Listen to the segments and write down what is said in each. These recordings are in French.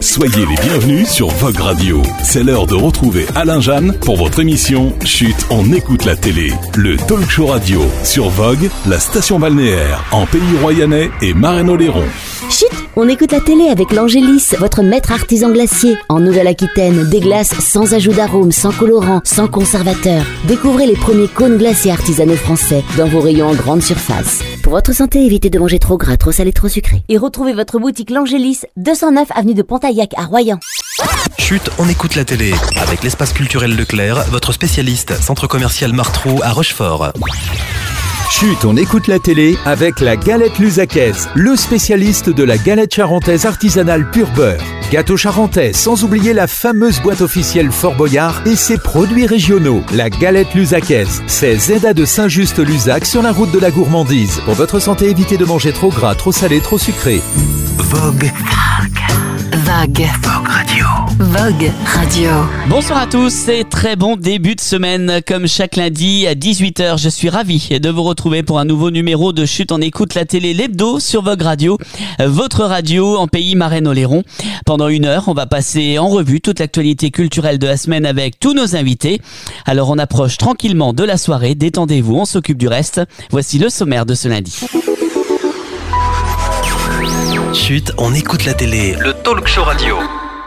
Soyez les bienvenus sur Vogue Radio. C'est l'heure de retrouver Alain Jeanne pour votre émission Chut, on écoute la télé. Le talk show radio sur Vogue, la station balnéaire en Pays Royannais et Marraine-Oléron. Chut, on écoute la télé avec l'Angélis, votre maître artisan glacier. En Nouvelle-Aquitaine, des glaces sans ajout d'arôme, sans colorant, sans conservateur. Découvrez les premiers cônes glaciers artisanaux français dans vos rayons en grande surface. Pour votre santé, évitez de manger trop gras, trop salé, trop sucré. Et retrouvez votre boutique l'Angélis, 209 avenue de Pontaillac à Royan. Chut, on écoute la télé avec l'espace culturel Leclerc, votre spécialiste, centre commercial Martrou à Rochefort. Chut, on écoute la télé avec la Galette Luzacaise, le spécialiste de la galette charentaise artisanale pur beurre. Gâteau charentais, sans oublier la fameuse boîte officielle Fort Boyard et ses produits régionaux. La Galette Luzacaise, c'est Zeda de Saint-Just-Luzac sur la route de la gourmandise. Pour votre santé, évitez de manger trop gras, trop salé, trop sucré. Vogue. Vogue. Vogue Radio. Vogue Radio. Bonsoir à tous et très bon début de semaine. Comme chaque lundi à 18h, je suis ravi de vous retrouver pour un nouveau numéro de Chut, on écoute la télé, l'hebdo sur Vogue Radio, votre radio en pays Marraine-Oléron. Pendant une heure, on va passer en revue toute l'actualité culturelle de la semaine avec tous nos invités. Alors on approche tranquillement de la soirée, détendez-vous, on s'occupe du reste. Voici le sommaire de ce lundi. Chut, on écoute la télé, le talk show radio.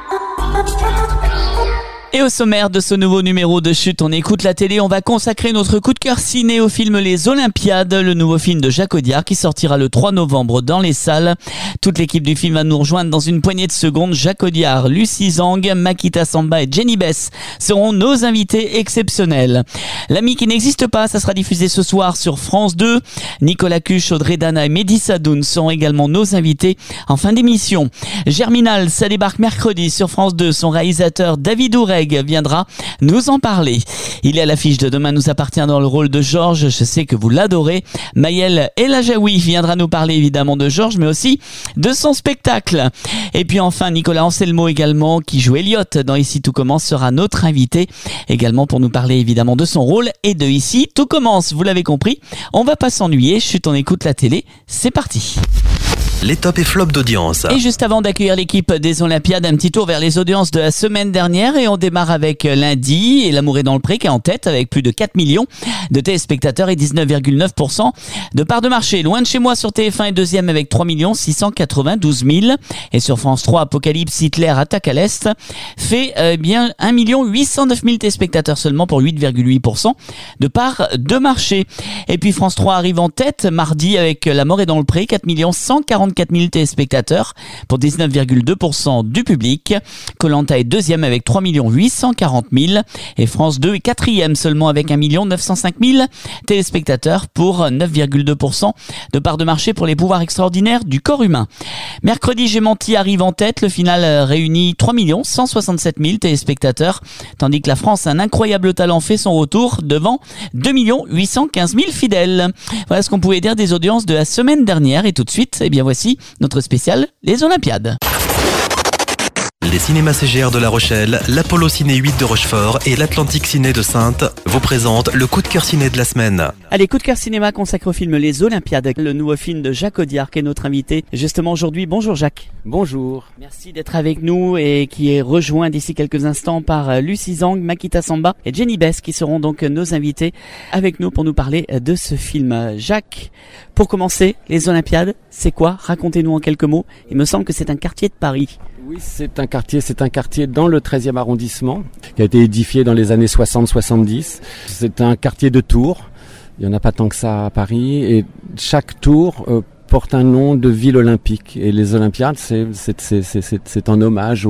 Et au sommaire de ce nouveau numéro de Chut, on écoute la télé, on va consacrer notre coup de cœur ciné au film Les Olympiades, le nouveau film de Jacques Audiard qui sortira le 3 novembre dans les salles. Toute l'équipe du film va nous rejoindre dans une poignée de secondes. Jacques Audiard, Lucie Zhang, Makita Samba et Jenny Bess seront nos invités exceptionnels. L'ami qui n'existe pas, ça sera diffusé ce soir sur France 2. Nicolas Cuche, Audrey Dana et Mehdi Sadoun seront également nos invités en fin d'émission. Germinal, ça débarque mercredi sur France 2. Son réalisateur David Oureg viendra nous en parler. Il est à l'affiche de Demain nous appartient dans le rôle de Georges. Je sais que vous l'adorez. Maëlle Elajaoui viendra nous parler évidemment de Georges, mais aussi de son spectacle. Et puis enfin, Nicolas Anselmo également, qui joue Elliot dans Ici tout commence, sera notre invité également pour nous parler évidemment de son rôle et de Ici tout commence. Vous l'avez compris, on va pas s'ennuyer. Chut, on écoute la télé. C'est parti. Les tops et flops d'audience. Et juste avant d'accueillir l'équipe des Olympiades, un petit tour vers les audiences de la semaine dernière et on démarre avec lundi et L'amour est dans le pré qui est en tête avec plus de 4 millions de téléspectateurs et 19,9% de part de marché. Loin de chez moi sur TF1 est deuxième avec 3 692 000 et sur France 3 Apocalypse Hitler attaque à l'Est fait bien 1 809 000 téléspectateurs seulement pour 8,8% de part de marché. Et puis France 3 arrive en tête mardi avec La mort est dans le pré, 4 144 000 téléspectateurs pour 19,2% du public. Koh-Lanta est deuxième avec 3 840 000 et France 2 est quatrième seulement avec 1 905 000 téléspectateurs pour 9,2% de part de marché pour les pouvoirs extraordinaires du corps humain. Mercredi, J'ai menti arrive en tête. Le final réunit 3 167 000 téléspectateurs tandis que La France, un incroyable talent, fait son retour devant 2 815 000 fidèles. Voilà ce qu'on pouvait dire des audiences de la semaine dernière et tout de suite, eh bien voici notre spécial Les Olympiades. Les cinémas CGR de La Rochelle, l'Apollo Ciné 8 de Rochefort et l'Atlantique Ciné de Saintes vous présentent le coup de cœur ciné de la semaine. Allez, coup de cœur cinéma consacré au film Les Olympiades, le nouveau film de Jacques Audiard qui est notre invité justement aujourd'hui. Bonjour Jacques. Bonjour. Merci d'être avec nous et qui est rejoint d'ici quelques instants par Lucie Zhang, Makita Samba et Jenny Bess qui seront donc nos invités avec nous pour nous parler de ce film. Jacques, pour commencer, Les Olympiades, c'est quoi? Racontez-nous en quelques mots. Il me semble que c'est un quartier de Paris. Oui, c'est un quartier dans le 13e arrondissement qui a été édifié dans les années 60-70. C'est un quartier de tours. Il n'y en a pas tant que ça à Paris et chaque tour porte un nom de ville olympique. Et les Olympiades, c'est en hommage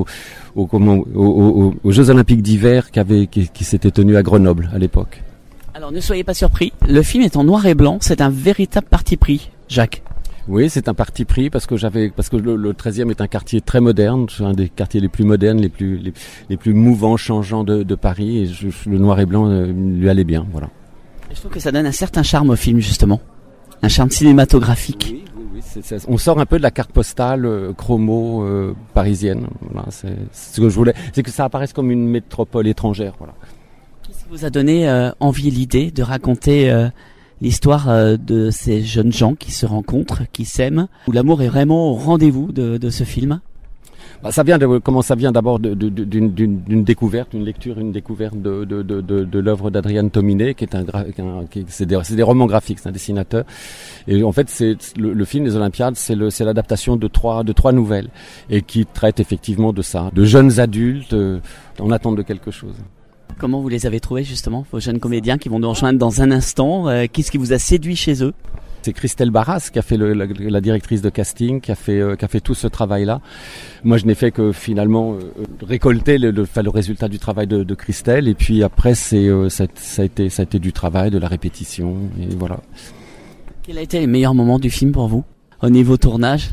aux Jeux olympiques d'hiver qui s'étaient tenus à Grenoble à l'époque. Alors ne soyez pas surpris, le film est en noir et blanc, c'est un véritable parti pris, Jacques. Oui, c'est un parti pris parce que le 13e est un quartier très moderne, c'est un des quartiers les plus modernes, les plus mouvants, changeants de Paris, et le noir et blanc lui allait bien, voilà. Et je trouve que ça donne un certain charme au film justement, un charme cinématographique. Oui, on sort un peu de la carte postale chromo parisienne. Voilà, c'est ce que je voulais, c'est que ça apparaisse comme une métropole étrangère, voilà. Qu'est-ce qui vous a donné envie et l'idée de raconter l'histoire de ces jeunes gens qui se rencontrent, qui s'aiment, où l'amour est vraiment au rendez-vous de ce film? Ça vient d'abord d'une découverte, une découverte de l'œuvre d'Adrian Tominé, qui est c'est des romans graphiques, c'est un dessinateur. Et en fait, c'est le film Les Olympiades, c'est l'adaptation de trois nouvelles, et qui traite effectivement de ça, de jeunes adultes en attente de quelque chose. Comment vous les avez trouvés justement, vos jeunes comédiens qui vont nous rejoindre dans un instant? Qu'est-ce qui vous a séduit chez eux? C'est Christelle Barras qui a fait la directrice de casting, qui a fait tout ce travail-là. Moi, je n'ai fait que finalement récolter le résultat du travail de Christelle. Et puis après, ça a été du travail, de la répétition, et voilà. Quel a été le meilleur moment du film pour vous au niveau tournage?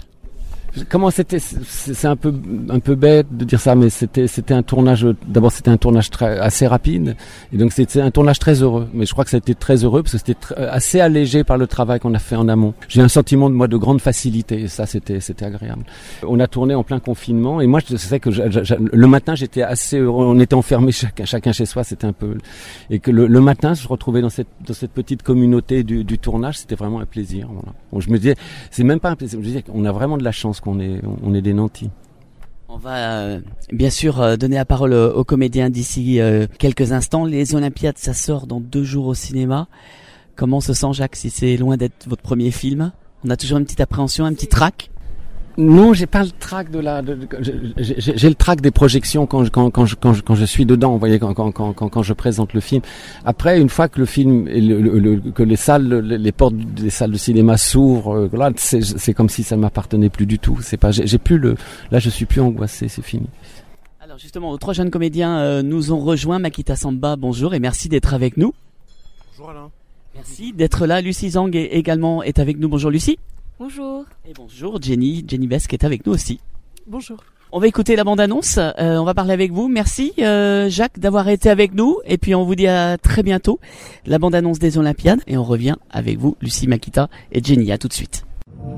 C'est un peu bête de dire ça, mais c'était un tournage. D'abord, c'était un tournage assez rapide, et donc c'était un tournage très heureux. Mais je crois que ça a été très heureux parce que c'était assez allégé par le travail qu'on a fait en amont. J'ai un sentiment de grande facilité, et ça c'était agréable. On a tourné en plein confinement, et moi je sais que le matin j'étais assez heureux. On était enfermés chacun chez soi, c'était un peu, et que le matin je me retrouvais dans cette petite communauté du tournage, c'était vraiment un plaisir. Voilà. Bon, je me disais, c'est même pas un plaisir. Je me disais qu'on a vraiment de la chance. On est des nantis. On va bien sûr donner la parole aux comédiens d'ici quelques instants. Les Olympiades, ça sort dans 2 jours au cinéma. Comment se sent Jacques, si c'est loin d'être votre premier film? On a toujours une petite appréhension, un petit trac? Non, j'ai pas le trac j'ai le trac des projections quand je suis dedans, vous voyez, quand je présente le film. Après, une fois que le film que les portes des salles de cinéma s'ouvrent, là, c'est comme si ça ne m'appartenait plus du tout. C'est pas, là, je suis plus angoissé, c'est fini. Alors justement, 3 jeunes comédiens nous ont rejoints. Makita Samba, bonjour et merci d'être avec nous. Bonjour Alain. Merci d'être là. Lucie Zhang également est avec nous. Bonjour Lucie. Bonjour. Et bonjour Jenny Bess qui est avec nous aussi. Bonjour. On va écouter la bande-annonce, on va parler avec vous. Merci Jacques d'avoir été avec nous, et puis on vous dit à très bientôt. La bande-annonce des Olympiades, et on revient avec vous, Lucie, Makita et Jenny. À tout de suite.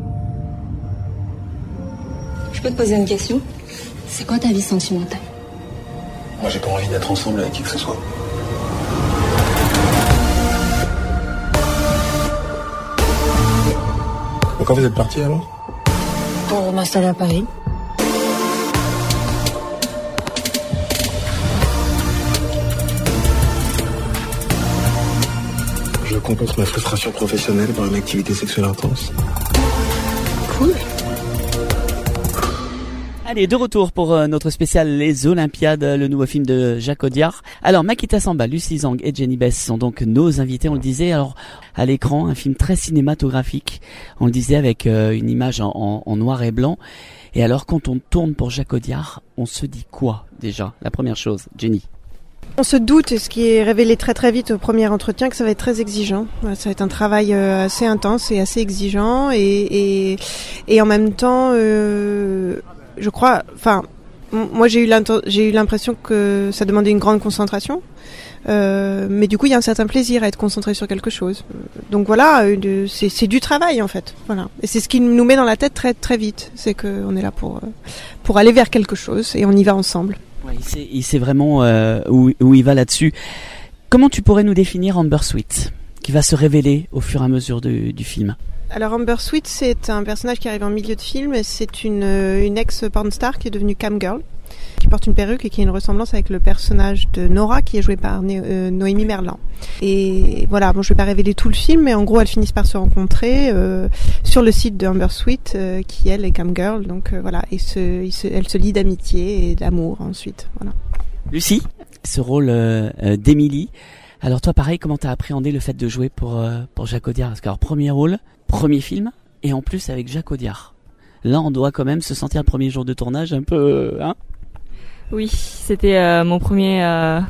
Je peux te poser une question? C'est quoi ta vie sentimentale? Moi j'ai pas envie d'être ensemble avec qui que ce soit. Quand vous êtes parti alors? Pour m'installer à Paris. Je compense ma frustration professionnelle par une activité sexuelle intense. Cool. Allez, de retour pour notre spécial Les Olympiades, le nouveau film de Jacques Audiard. Alors, Makita Samba, Lucie Zhang et Jenny Bess sont donc nos invités, on le disait. Alors, à l'écran, un film très cinématographique, on le disait, avec une image en noir et blanc. Et alors, quand on tourne pour Jacques Audiard, on se dit quoi déjà? La première chose, Jenny. On se doute, ce qui est révélé très très vite au premier entretien, que ça va être très exigeant. Ça va être un travail assez intense et assez exigeant, et en même temps, je crois, enfin, moi j'ai eu l'impression que ça demandait une grande concentration, mais du coup il y a un certain plaisir à être concentré sur quelque chose. Donc voilà, c'est du travail en fait. Voilà, et c'est ce qui nous met dans la tête très très vite, c'est qu'on est là pour aller vers quelque chose, et on y va ensemble. Ouais, il sait vraiment où il va là-dessus. Comment tu pourrais nous définir Amber Sweet, qui va se révéler au fur et à mesure du film? Alors Amber Sweet, c'est un personnage qui arrive en milieu de film, et c'est une ex-pornstar qui est devenue camgirl, qui porte une perruque et qui a une ressemblance avec le personnage de Nora, qui est joué par Noémie Merlan. Et voilà, bon, je vais pas révéler tout le film, mais en gros, elles finissent par se rencontrer sur le site de Amber Sweet, qui elle est camgirl, donc voilà, et elles se lient d'amitié et d'amour ensuite. Voilà. Lucie, ce rôle d'Émilie. Alors toi, pareil, comment t'as appréhendé le fait de jouer pour Jacques Audiard? Parce que alors, premier rôle, premier film, et en plus avec Jacques Audiard. Là, on doit quand même se sentir le premier jour de tournage un peu, hein? Oui, c'était mon premier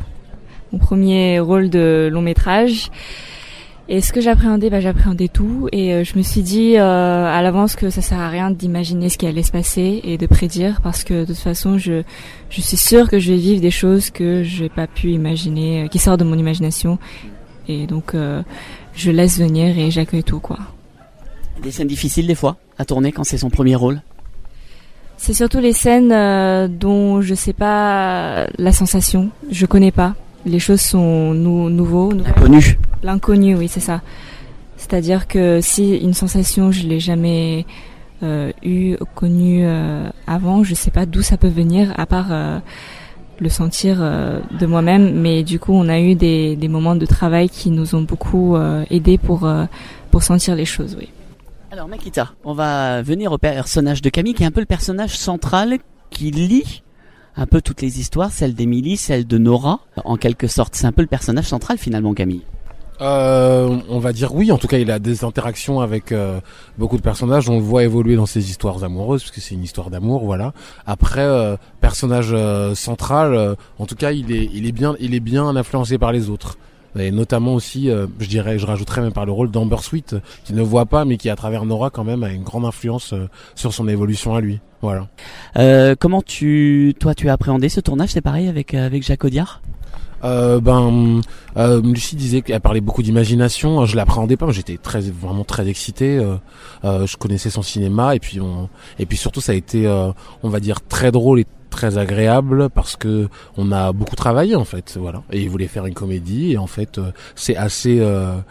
rôle de long métrage. Et ce que j'appréhendais, j'appréhendais tout. Et je me suis dit à l'avance que ça sert à rien d'imaginer ce qui allait se passer et de prédire, parce que de toute façon, je suis sûre que je vais vivre des choses que je n'ai pas pu imaginer, qui sortent de mon imagination. Et donc, je laisse venir et j'accueille tout, quoi. Des scènes difficiles des fois à tourner quand c'est son premier rôle? C'est surtout les scènes dont je sais pas la sensation, je connais pas. Les choses sont nouveaux. L'inconnu, oui, c'est ça. C'est-à-dire que si une sensation, je l'ai jamais connu avant. Je sais pas d'où ça peut venir, à part le sentir de moi-même. Mais du coup, on a eu des moments de travail qui nous ont beaucoup aidés pour sentir les choses. Oui. Alors Makita, on va venir au personnage de Camille, qui est un peu le personnage central qui lie un peu toutes les histoires, celle d'Émilie, celle de Nora. En quelque sorte, c'est un peu le personnage central finalement, Camille. On va dire oui, en tout cas il a des interactions avec beaucoup de personnages, on le voit évoluer dans ses histoires amoureuses, parce que c'est une histoire d'amour, voilà. Après, personnage central, en tout cas il est bien influencé par les autres. Et notamment aussi, je rajouterais même par le rôle d'Amber Sweet, qui ne voit pas, mais qui à travers Nora quand même a une grande influence sur son évolution à lui. Voilà. Comment tu as appréhendé ce tournage? C'est pareil avec Jacques Audiard? Lucie disait qu'elle parlait beaucoup d'imagination. Je l'appréhendais pas, mais j'étais vraiment très excité. Je connaissais son cinéma et puis surtout ça a été, on va dire, très drôle et très agréable parce que on a beaucoup travaillé en fait, voilà. Et il voulait faire une comédie et en fait c'est assez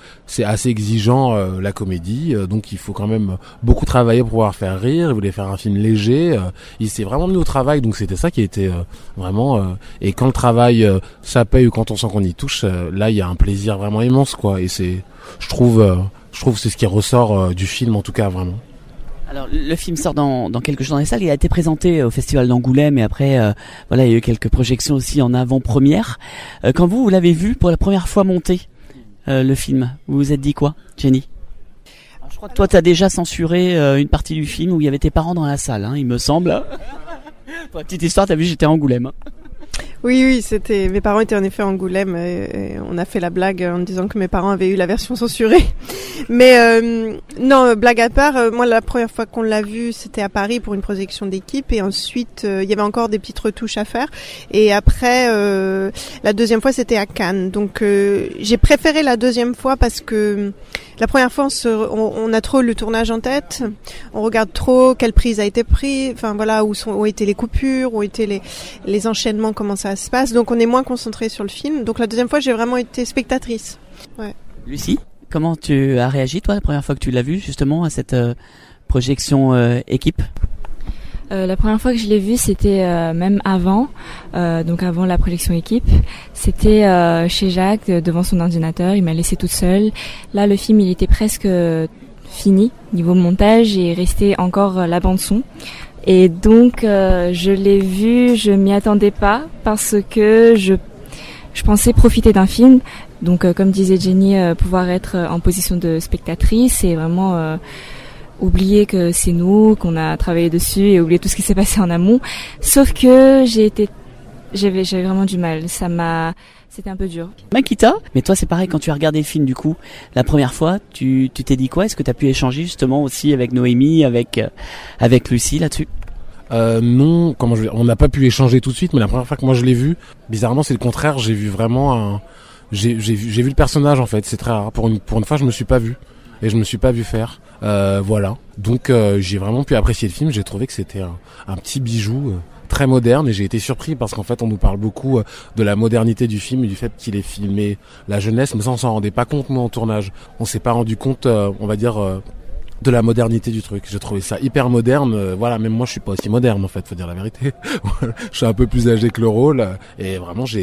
exigeant la comédie, donc il faut quand même beaucoup travailler pour pouvoir faire rire. Il voulait faire un film léger, il s'est vraiment mis au travail, donc c'était ça qui était vraiment et quand le travail ça paye ou quand on sent qu'on y touche, là il y a un plaisir vraiment immense quoi. Et c'est je trouve c'est ce qui ressort du film en tout cas vraiment. Alors le film sort dans quelques jours dans les salles. Il a été présenté au Festival d'Angoulême et après voilà, il y a eu quelques projections aussi en avant-première. Quand vous l'avez vu pour la première fois monter le film, vous vous êtes dit quoi, Jenny? Alors, je crois que toi t'as déjà censuré une partie du film où il y avait tes parents dans la salle, hein, il me semble. Pour la petite histoire, t'as vu, j'étais à Angoulême. Oui, c'était. Mes parents étaient en effet à Angoulême et on a fait la blague en disant que mes parents avaient eu la version censurée. Mais non, blague à part, moi la première fois qu'on l'a vu, c'était à Paris pour une projection d'équipe et ensuite il y avait encore des petites retouches à faire. Et après, la deuxième fois, c'était à Cannes. Donc j'ai préféré la deuxième fois parce que la première fois, on a trop le tournage en tête. On regarde trop quelle prise a été prise. Enfin voilà, où étaient les coupures, où étaient les enchaînements, comment ça se passe. Donc on est moins concentré sur le film. Donc la deuxième fois, j'ai vraiment été spectatrice. Ouais. Lucie, comment tu as réagi toi la première fois que tu l'as vu justement à cette projection équipe? La première fois que je l'ai vu, c'était même avant, donc avant la projection équipe. C'était chez Jacques, devant son ordinateur. Il m'a laissé toute seule. Là, le film, il était presque fini niveau montage et restait encore la bande son. Et donc, je l'ai vu. Je m'y attendais pas parce que je pensais profiter d'un film. Donc, comme disait Jenny, pouvoir être en position de spectatrice et vraiment oublier que c'est nous, qu'on a travaillé dessus et oublier tout ce qui s'est passé en amont. Sauf que j'avais vraiment du mal. C'était un peu dur. Makita, mais toi c'est pareil quand tu as regardé le film du coup, la première fois, tu t'es dit quoi? Est-ce que tu as pu échanger justement aussi avec Noémie, avec Lucie là-dessus? Non, on n'a pas pu échanger tout de suite, mais la première fois que moi je l'ai vu, bizarrement c'est le contraire, j'ai vu vraiment j'ai vu le personnage en fait, c'est très rare. Pour une fois je me suis pas vu. Et je me suis pas vu faire, voilà. Donc j'ai vraiment pu apprécier le film. J'ai trouvé que c'était un petit bijou très moderne et j'ai été surpris parce qu'en fait on nous parle beaucoup de la modernité du film et du fait qu'il ait filmé la jeunesse, mais ça on s'en rendait pas compte nous en tournage. On s'est pas rendu compte, on va dire, de la modernité du truc. J'ai trouvé ça hyper moderne. Voilà, même moi je suis pas aussi moderne en fait, faut dire la vérité. Je suis un peu plus âgé que le rôle et vraiment j'ai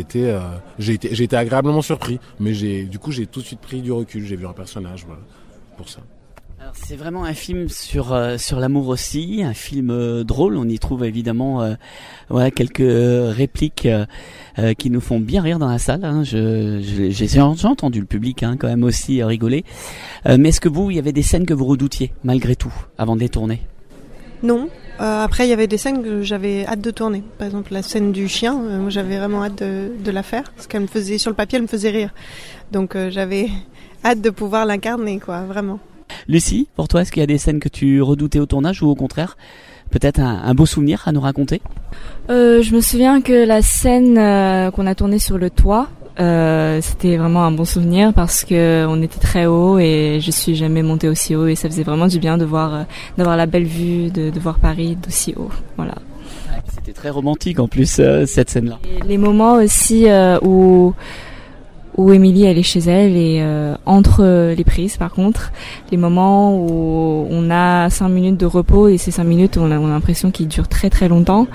été agréablement surpris. Mais j'ai tout de suite pris du recul. J'ai vu un personnage, voilà. Pour ça. Alors c'est vraiment un film sur l'amour aussi, un film drôle. On y trouve évidemment voilà quelques répliques qui nous font bien rire dans la salle. Hein. J'ai entendu le public quand même aussi rigoler. Mais est-ce que il y avait des scènes que vous redoutiez malgré tout avant de les tourner? Non. Après, il y avait des scènes que j'avais hâte de tourner. Par exemple, la scène du chien, moi j'avais vraiment hâte de la faire parce qu'elle me faisait sur le papier, elle me faisait rire. Donc j'avais hâte de pouvoir l'incarner, quoi, vraiment. Lucie, pour toi, est-ce qu'il y a des scènes que tu redoutais au tournage ou au contraire, peut-être un beau souvenir à nous raconter? Je me souviens que la scène qu'on a tournée sur le toit, c'était vraiment un bon souvenir parce que on était très haut et je suis jamais montée aussi haut et ça faisait vraiment du bien de voir, d'avoir la belle vue, de voir Paris d'aussi haut. Voilà. C'était très romantique en plus cette scène-là. Et les moments aussi où où Émilie elle est chez elle et entre les prises par contre, les moments où on a 5 minutes de repos et ces 5 minutes on a l'impression qu'ils durent très très longtemps.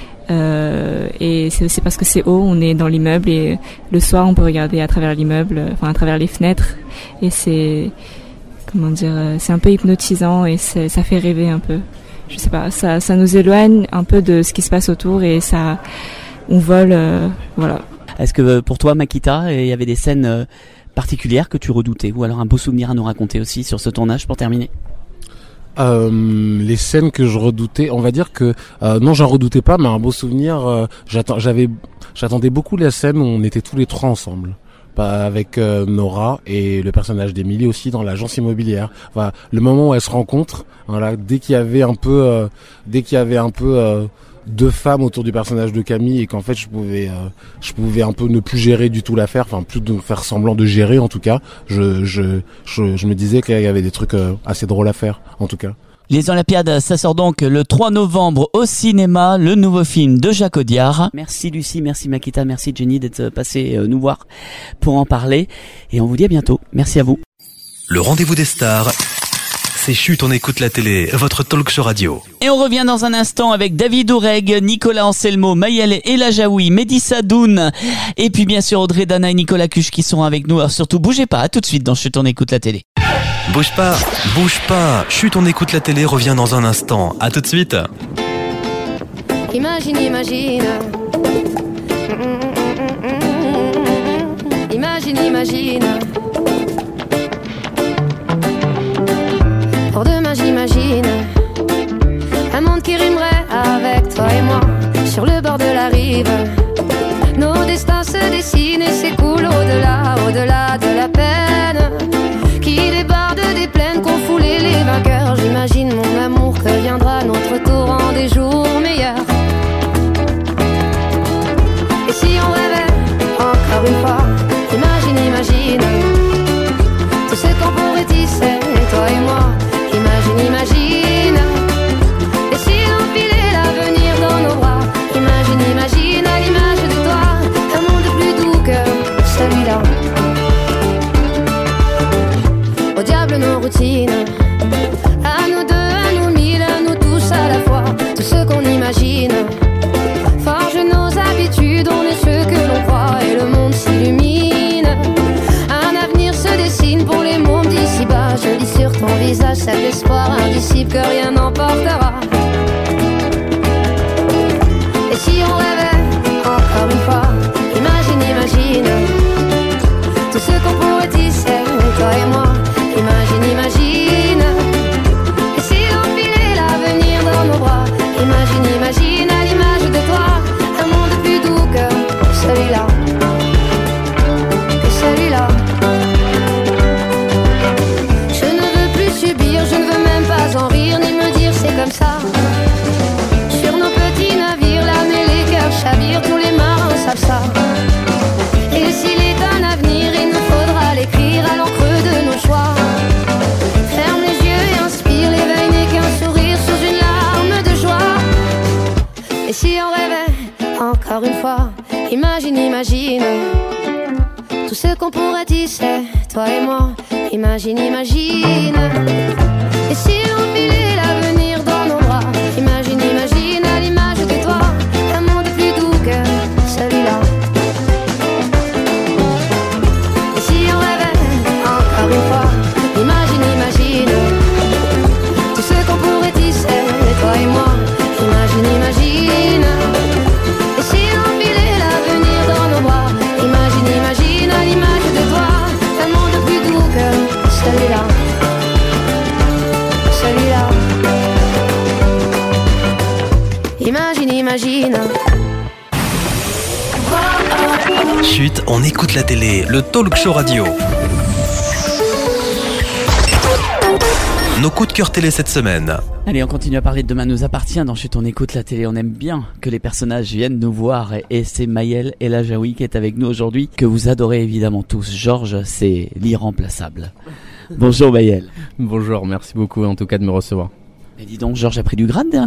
Et c'est aussi parce que c'est haut, on est dans l'immeuble et le soir on peut regarder à travers l'immeuble, enfin à travers les fenêtres et c'est c'est un peu hypnotisant et ça fait rêver un peu. Je sais pas, ça nous éloigne un peu de ce qui se passe autour et on vole, voilà. Est-ce que pour toi, Makita, il y avait des scènes particulières que tu redoutais ou alors un beau souvenir à nous raconter aussi sur ce tournage pour terminer? Les scènes que je redoutais, on va dire que non, j'en redoutais pas, mais un beau souvenir. J'attendais beaucoup la scène où on était tous les trois ensemble, avec Nora et le personnage d'Émilie aussi dans l'agence immobilière. Enfin, le moment où elles se rencontrent, voilà, dès qu'il y avait un peu deux femmes autour du personnage de Camille et qu'en fait je pouvais un peu ne plus gérer du tout l'affaire, enfin plus de faire semblant de gérer en tout cas. Je me disais qu'il y avait des trucs assez drôles à faire en tout cas. Les Olympiades, ça sort donc le 3 novembre au cinéma, le nouveau film de Jacques Audiard. Merci Lucie, merci Makita, merci Jenny d'être passé nous voir pour en parler et on vous dit à bientôt. Merci à vous. Le rendez-vous des stars, c'est Chut, on écoute la télé, votre talk show radio. Et on revient dans un instant avec David Oureg, Nicolas Anselmo, Maëlle Elajaoui, Mehdi Sadoun et puis bien sûr Audrey Dana et Nicolas Cuche qui sont avec nous. Alors surtout bougez pas, à tout de suite dans Chut, on écoute la télé. Bouge pas. Chut, on écoute la télé revient dans un instant. À tout de suite. Imagine. Imagine. Pour demain j'imagine un monde qui rimerait avec toi et moi sur le bord de la rive. Nos destins se dessinent et s'écoulent au-delà de la peine qui déborde des plaines qu'ont foulé les vainqueurs. J'imagine mon amour que viendra notre tour en des jours meilleurs. Et si on rêvait encore une fois, imagine tout ce qu'on pourrait tisser, toi et moi. Imagine. Et si on filait l'avenir dans nos bras, imagine à l'image de toi, un monde plus doux que celui-là. Au diable nos routines, à nous deux, à nous mille, à nous tous à la fois. Tout ce qu'on imagine forge nos habitudes, on est ce que l'on croit et le monde s'illumine. Un avenir se dessine pour les mômes d'ici-bas. Je lis sur ton visage cet espoir indicible que rien n'emportera. Et si on rêvait encore une fois, imagine tout ce qu'on pourrait tisser, toi et moi. Imagine. Et si on filait l'avenir dans nos bras, imagine à l'image de toi, un monde plus doux que celui-là. Je ne veux plus subir, je ne veux même pas en rire, ni me dire c'est comme ça. Sur nos petits navires, l'âme et les cœurs chavirent, tous les marins savent ça. Et s'il est un avenir, il nous faudra l'écrire à l'encre de nos choix. Ferme les yeux et inspire, l'éveil n'est qu'un sourire sous une larme de joie. Et si on rêvait encore une fois, imagine tout ce qu'on pourrait tisser, toi et moi. Imagine. Et si on filait l'avenir dans nos bras, imagine à l'image de toi, un monde plus doux que celui-là. Et si on rêvait encore une fois, imagine tout ce qu'on pourrait tisser, toi et moi. Imagine. Et si on filait l'avenir dans nos bras, imagine à l'image de toi, un monde plus doux que celui-là. Imagine. Chut, on écoute la télé, le talk show radio. Nos coups de cœur télé cette semaine. Allez, on continue à parler de Demain nous appartient. Dans Chut, on écoute la télé. On aime bien que les personnages viennent nous voir. Et c'est Maëlle Elajaoui qui est avec nous aujourd'hui, que vous adorez évidemment tous. Georges, c'est l'irremplaçable. Bonjour Maëlle. Bonjour, merci beaucoup en tout cas de me recevoir. Et dis donc, Georges a pris du grade dernièrement ?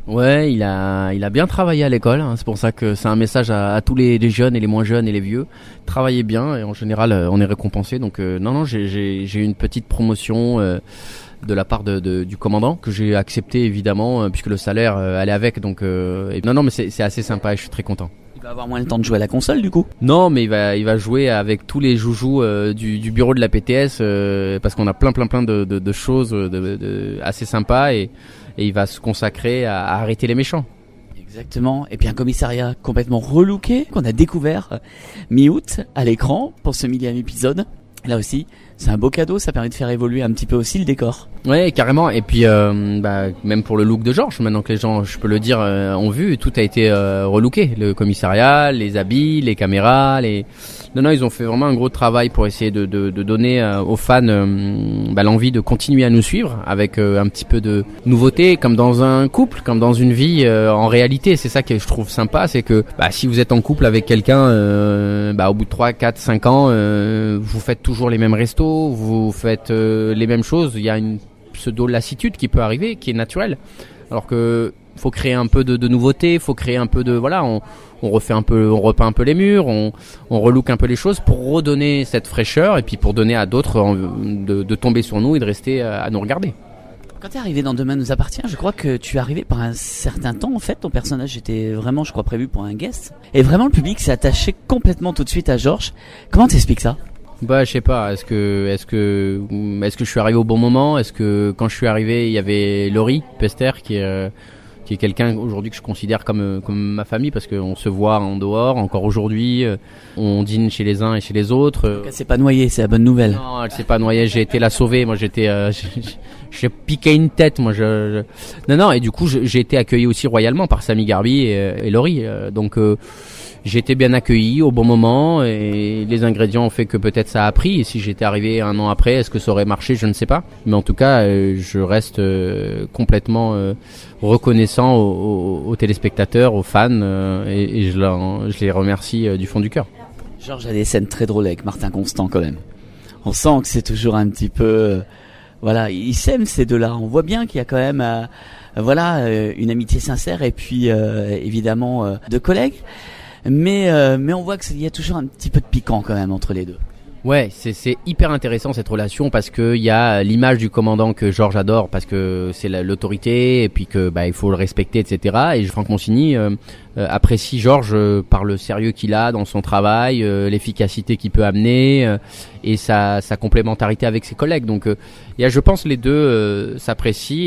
Ouais, il a bien travaillé à l'école, hein. C'est pour ça que c'est un message à tous les jeunes et les moins jeunes et les vieux. Travaillez bien et en général on est récompensé. Donc non, j'ai eu une petite promotion de la part du commandant que j'ai accepté évidemment puisque le salaire allait avec. Donc non mais c'est assez sympa et je suis très content. Il va avoir moins le temps de jouer à la console du coup. Non, mais il va jouer avec tous les joujoux du bureau de la PTS parce qu'on a plein de choses assez sympas et il va se consacrer à arrêter les méchants. Exactement. Et puis un commissariat complètement relooké qu'on a découvert mi-août à l'écran pour ce 1000e épisode. Là aussi, c'est un beau cadeau, ça permet de faire évoluer un petit peu aussi le décor. Ouais, carrément. Et puis même pour le look de Georges, maintenant que les gens, je peux le dire, ont vu, tout a été relooké. Le commissariat, les habits, les caméras, Non, ils ont fait vraiment un gros travail pour essayer de donner aux fans l'envie de continuer à nous suivre avec un petit peu de nouveauté, comme dans un couple, comme dans une vie en réalité. C'est ça que je trouve sympa, c'est que si vous êtes en couple avec quelqu'un, au bout de 3, 4, 5 ans, vous faites toujours les mêmes restos, vous faites les mêmes choses. Il y a une pseudo-lassitude qui peut arriver, qui est naturelle. Alors que faut créer un peu de nouveauté, faut créer un peu de on refait un peu, on repeint un peu les murs, on relook un peu les choses pour redonner cette fraîcheur et puis pour donner à d'autres de tomber sur nous et de rester à nous regarder. Quand t'es arrivé dans Demain nous appartient, je crois que tu es arrivé par un certain temps en fait. Ton personnage était vraiment, je crois, prévu pour un guest. Et vraiment le public s'est attaché complètement tout de suite à Georges. Comment t'expliques ça ? Je sais pas. Est-ce que je suis arrivé au bon moment ? Est-ce que quand je suis arrivé, il y avait Laurie Pester qui est quelqu'un aujourd'hui que je considère comme ma famille parce qu'on se voit en dehors encore aujourd'hui, on dîne chez les uns et chez les autres. Elle s'est pas noyée, c'est la bonne nouvelle. Non, elle s'est pas noyée, j'ai été la sauver. Moi j'ai piqué une tête. Moi non et du coup j'ai été accueilli aussi royalement par Samy Garbi et Laurie. Donc j'ai été bien accueilli au bon moment et les ingrédients ont fait que peut-être ça a pris. Et si j'étais arrivé un an après, est-ce que ça aurait marché ? Je ne sais pas. Mais en tout cas, je reste complètement reconnaissant aux téléspectateurs, aux fans et je les remercie du fond du cœur. Georges a des scènes très drôles avec Martin Constant quand même. On sent que c'est toujours un petit peu... ils s'aiment ces deux-là. On voit bien qu'il y a quand même une amitié sincère et puis évidemment de collègues. Mais on voit qu'il y a toujours un petit peu de piquant quand même entre les deux. Ouais, c'est hyper intéressant cette relation parce que il y a l'image du commandant que Georges adore parce que c'est l'autorité et puis que il faut le respecter, etc. Et Franck Monsigny apprécie Georges par le sérieux qu'il a dans son travail, l'efficacité qu'il peut amener et sa complémentarité avec ses collègues. Donc je pense les deux s'apprécient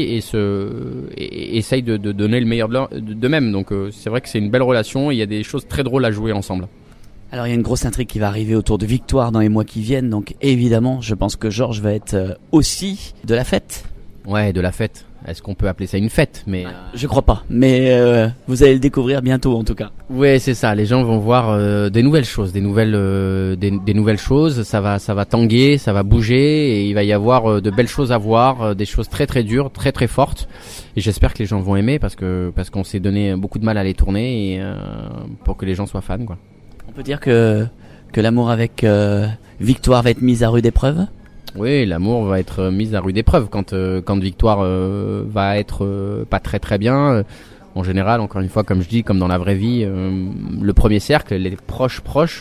et essayent de donner le meilleur d'eux-mêmes. Donc c'est vrai que c'est une belle relation et il y a des choses très drôles à jouer ensemble. Alors il y a une grosse intrigue qui va arriver autour de Victoire dans les mois qui viennent, donc évidemment je pense que Georges va être aussi de la fête. Ouais, de la fête. Est-ce qu'on peut appeler ça une fête ? Mais je crois pas, mais vous allez le découvrir bientôt en tout cas. Ouais, c'est ça, les gens vont voir des nouvelles choses, des nouvelles choses, ça va tanguer, ça va bouger et il va y avoir de belles choses à voir, des choses très très dures, très très fortes et j'espère que les gens vont aimer parce qu'on s'est donné beaucoup de mal à les tourner et pour que les gens soient fans quoi. On peut dire que l'amour avec Victoire va être mise à rude épreuve ? Oui, l'amour va être mis à rude épreuve quand Victoire va être pas très très bien. En général, encore une fois, comme je dis, comme dans la vraie vie, le premier cercle, les proches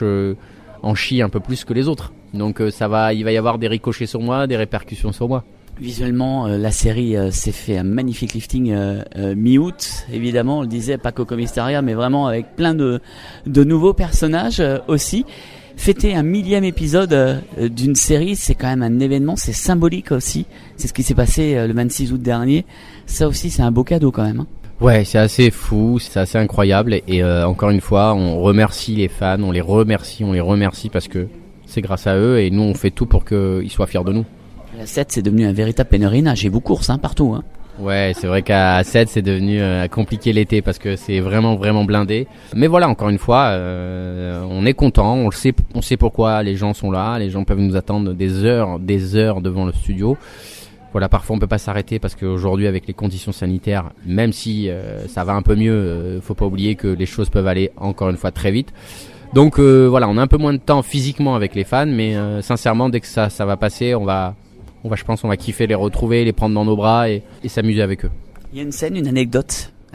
en chient un peu plus que les autres. Donc il va y avoir des ricochets sur moi, des répercussions sur moi. Visuellement, la série s'est fait un magnifique lifting mi-août, évidemment, on le disait, pas qu'au commissariat, mais vraiment avec plein de nouveaux personnages aussi. Fêter un 1000e épisode d'une série, c'est quand même un événement, c'est symbolique aussi. C'est ce qui s'est passé le 26 août dernier. Ça aussi, c'est un beau cadeau quand même. Ouais, c'est assez fou, c'est assez incroyable. Et encore une fois, on remercie les fans, on les remercie parce que c'est grâce à eux et nous, on fait tout pour qu'ils soient fiers de nous. La 7, c'est devenu un véritable pèlerinage et vous courses partout. Ouais, c'est vrai qu'à 7, c'est devenu compliqué l'été parce que c'est vraiment blindé. Mais voilà, encore une fois, on est content, on sait pourquoi les gens sont là, les gens peuvent nous attendre des heures devant le studio. Voilà, parfois on peut pas s'arrêter parce qu'aujourd'hui avec les conditions sanitaires, même si ça va un peu mieux, faut pas oublier que les choses peuvent aller encore une fois très vite. Donc voilà, on a un peu moins de temps physiquement avec les fans, mais sincèrement, dès que ça va passer, je pense qu'on va kiffer les retrouver, les prendre dans nos bras et s'amuser avec eux. Il y a une scène, une anecdote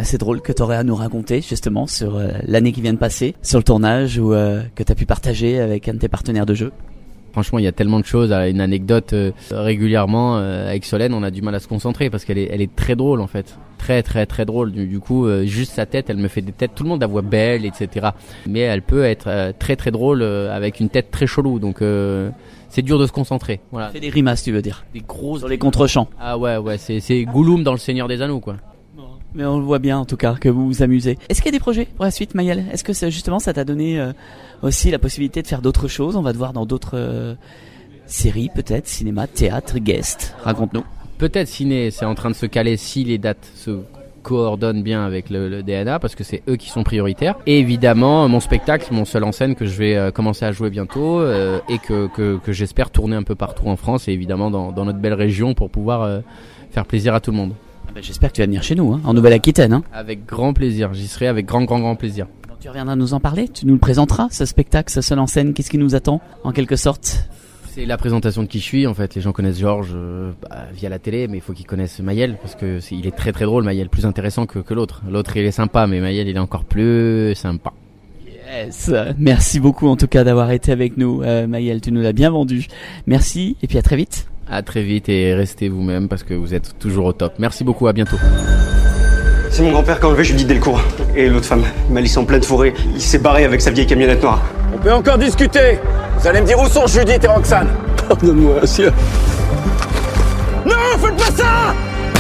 assez drôle que tu aurais à nous raconter justement sur l'année qui vient de passer, sur le tournage ou que tu as pu partager avec un de tes partenaires de jeu? Franchement, il y a tellement de choses. Une anecdote régulièrement avec Solène, on a du mal à se concentrer parce qu'elle est très drôle en fait, très très très drôle. Du coup, juste sa tête, elle me fait des têtes. Tout le monde la voit belle, etc. Mais elle peut être très très drôle avec une tête très chelou. Donc c'est dur de se concentrer. Voilà. Fais des grimaces, tu veux dire? Des gros sur les contre-champs. Ah ouais, c'est Gollum dans Le Seigneur des Anneaux, quoi. Mais on le voit bien en tout cas que vous vous amusez. Est-ce qu'il y a des projets pour la suite, Maëlle? Est-ce que justement ça t'a donné aussi la possibilité de faire d'autres choses? On va te voir dans d'autres séries peut-être, cinéma, théâtre, guest. Raconte-nous. Peut-être ciné, c'est en train de se caler si les dates se coordonnent bien avec le DNA parce que c'est eux qui sont prioritaires. Et évidemment mon spectacle, mon seul en scène que je vais commencer à jouer bientôt et que j'espère tourner un peu partout en France et évidemment dans notre belle région pour pouvoir faire plaisir à tout le monde. J'espère que tu vas venir chez nous, en Nouvelle-Aquitaine. Avec grand plaisir, j'y serai avec grand plaisir. Donc, tu reviendras nous en parler, tu nous le présenteras, ce spectacle, ce seul en scène, qu'est-ce qui nous attend, en quelque sorte? C'est la présentation de qui je suis, en fait. Les gens connaissent Georges via la télé, mais il faut qu'ils connaissent Maëlle, parce que il est très très drôle, Maëlle, plus intéressant que l'autre. L'autre, il est sympa, mais Maëlle, il est encore plus sympa. Yes, merci beaucoup en tout cas d'avoir été avec nous, Maëlle, tu nous l'as bien vendu. Merci, et puis à très vite. À très vite et restez vous-même parce que vous êtes toujours au top. Merci beaucoup, à bientôt. C'est mon grand-père qui a enlevé Judith Delcourt. Et l'autre femme, il m'a laissé en pleine forêt. Il s'est barré avec sa vieille camionnette noire. On peut encore discuter. Vous allez me dire où sont Judith et Roxane? Pardonne-moi, monsieur. Non, faites pas ça!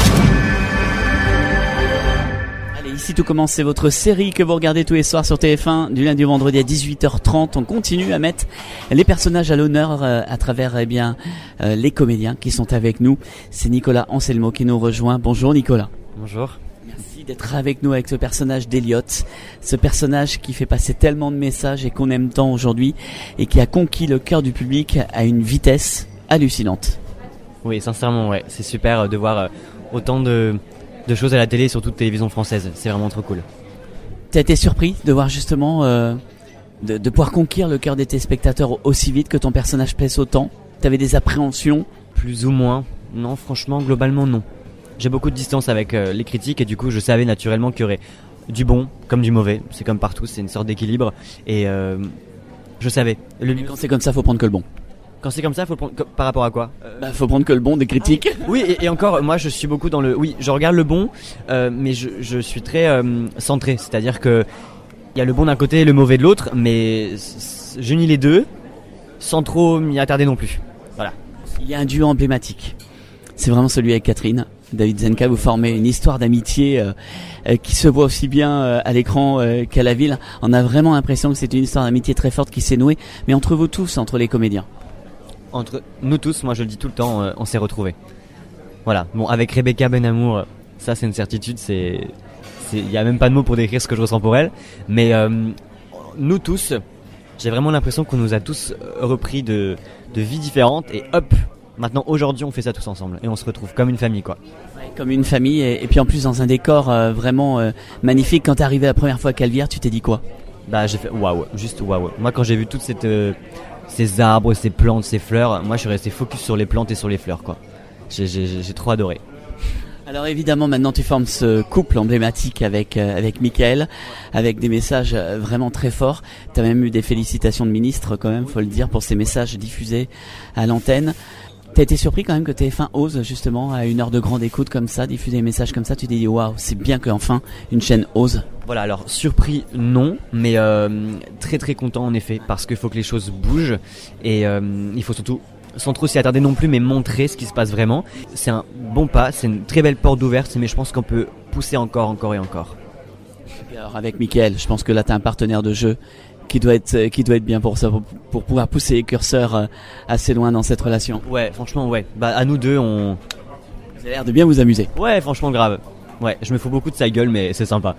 Ici tout commence, c'est votre série que vous regardez tous les soirs sur TF1 du lundi au vendredi à 18h30. On continue à mettre les personnages à l'honneur à travers les comédiens qui sont avec nous. C'est Nicolas Anselmo qui nous rejoint. Bonjour Nicolas. Bonjour. Merci d'être avec nous avec ce personnage d'Eliott, ce personnage qui fait passer tellement de messages et qu'on aime tant aujourd'hui et qui a conquis le cœur du public à une vitesse hallucinante. Oui, sincèrement, ouais, c'est super de voir autant de choses à la télé, surtout de télévision française. C'est vraiment trop cool. T'as été surpris de voir justement de pouvoir conquérir le cœur des téléspectateurs aussi vite, que ton personnage pèse autant? T'avais des appréhensions? Plus ou moins. Non, franchement, globalement non. J'ai beaucoup de distance avec les critiques et du coup je savais naturellement qu'il y aurait du bon comme du mauvais. C'est comme partout, c'est une sorte d'équilibre et je savais. Quand c'est comme ça, faut prendre que le bon. Quand c'est comme ça, faut prendre par rapport à quoi? Faut prendre que le bon des critiques. Oui, et encore, moi je suis beaucoup dans le... Oui, je regarde le bon, mais je suis très centré. C'est-à-dire que il y a le bon d'un côté et le mauvais de l'autre, mais j'unis les deux sans trop m'y attarder non plus. Voilà. Il y a un duo emblématique. C'est vraiment celui avec Catherine. David Zenka, vous formez une histoire d'amitié qui se voit aussi bien à l'écran qu'à la ville. On a vraiment l'impression que c'est une histoire d'amitié très forte qui s'est nouée, mais entre vous tous, entre les comédiens. Entre nous tous, moi je le dis tout le temps, on s'est retrouvés. Voilà. Bon, avec Rebecca Benhamour, ça c'est une certitude, il y a même pas de mots pour décrire ce que je ressens pour elle. Mais nous tous, j'ai vraiment l'impression qu'on nous a tous repris de vies différentes et hop, maintenant aujourd'hui on fait ça tous ensemble et on se retrouve comme une famille quoi. Ouais, comme une famille et puis en plus dans un décor vraiment magnifique. Quand t'es arrivé la première fois à Calvière, tu t'es dit quoi? Bah j'ai fait waouh, juste waouh. Moi quand j'ai vu toute ces arbres, ces plantes, ces fleurs, moi je suis resté focus sur les plantes et sur les fleurs quoi. J'ai trop adoré. Alors évidemment maintenant tu formes ce couple emblématique avec Mickaël, avec des messages vraiment très forts. T'as même eu des félicitations de ministre quand même, faut le dire, pour ces messages diffusés à l'antenne. T'as été surpris quand même que TF1 ose justement à une heure de grande écoute comme ça, diffuser des messages comme ça, tu t'es dit waouh, c'est bien qu'enfin une chaîne ose. Voilà, alors surpris non, mais très très content en effet, parce qu'il faut que les choses bougent et il faut surtout, sans trop s'y attarder non plus, mais montrer ce qui se passe vraiment. C'est un bon pas, c'est une très belle porte ouverte, mais je pense qu'on peut pousser encore et encore. Et alors avec Mickaël, je pense que là t'as un partenaire de jeu qui doit être bien pour ça, pour pouvoir pousser les curseurs assez loin dans cette relation. Ouais, franchement ouais. Bah à nous deux Vous avez l'air de bien vous amuser. Ouais, franchement grave. Ouais, je me fous beaucoup de sa gueule, mais c'est sympa.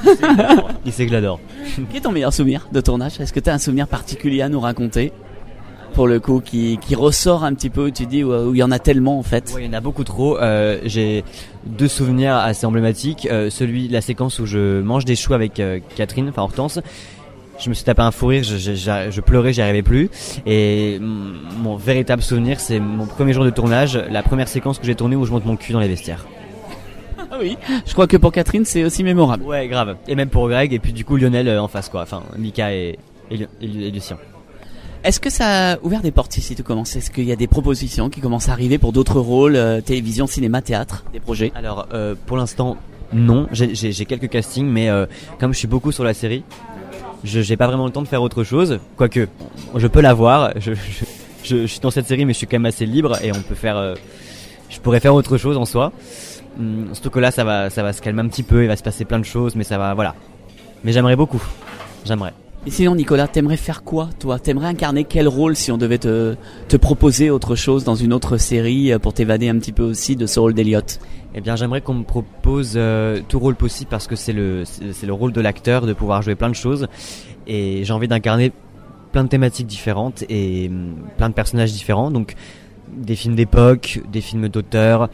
Il sait que je l'adore. Quel est ton meilleur souvenir de tournage? Est-ce que tu as un souvenir particulier à nous raconter? Pour le coup, qui ressort un petit peu, où tu dis, où il y en a tellement en fait. Ouais, il y en a beaucoup trop. J'ai deux souvenirs assez emblématiques. La séquence où je mange des choux avec Catherine, enfin Hortense. Je me suis tapé un fou rire, je pleurais, j'y arrivais plus. Et mon véritable souvenir, c'est mon premier jour de tournage, la première séquence que j'ai tournée où je monte mon cul dans les vestiaires. Ah oui, je crois que pour Catherine, c'est aussi mémorable. Ouais, grave. Et même pour Greg, et puis du coup Lionel en face, quoi. Enfin, Mika et Lucien. Est-ce que ça a ouvert des portes ici, tout commence? Est-ce qu'il y a des propositions qui commencent à arriver pour d'autres rôles, télévision, cinéma, théâtre, des projets? Alors, pour l'instant, non. J'ai quelques castings, mais comme je suis beaucoup sur la série, j'ai pas vraiment le temps de faire autre chose. Quoique, je peux l'avoir. Je suis dans cette série, mais je suis quand même assez libre et on peut faire. Je pourrais faire autre chose en soi. Surtout que là, ça va se calmer un petit peu. Il va se passer plein de choses, mais ça va, voilà. Mais j'aimerais beaucoup. J'aimerais. Et sinon, Nicolas, t'aimerais faire quoi, toi? T'aimerais incarner quel rôle si on devait te proposer autre chose dans une autre série pour t'évader un petit peu aussi de ce rôle d'Eliott? Eh bien, j'aimerais qu'on me propose tout rôle possible parce que c'est le rôle de l'acteur de pouvoir jouer plein de choses et j'ai envie d'incarner plein de thématiques différentes et plein de personnages différents. Donc, des films d'époque, des films d'auteur,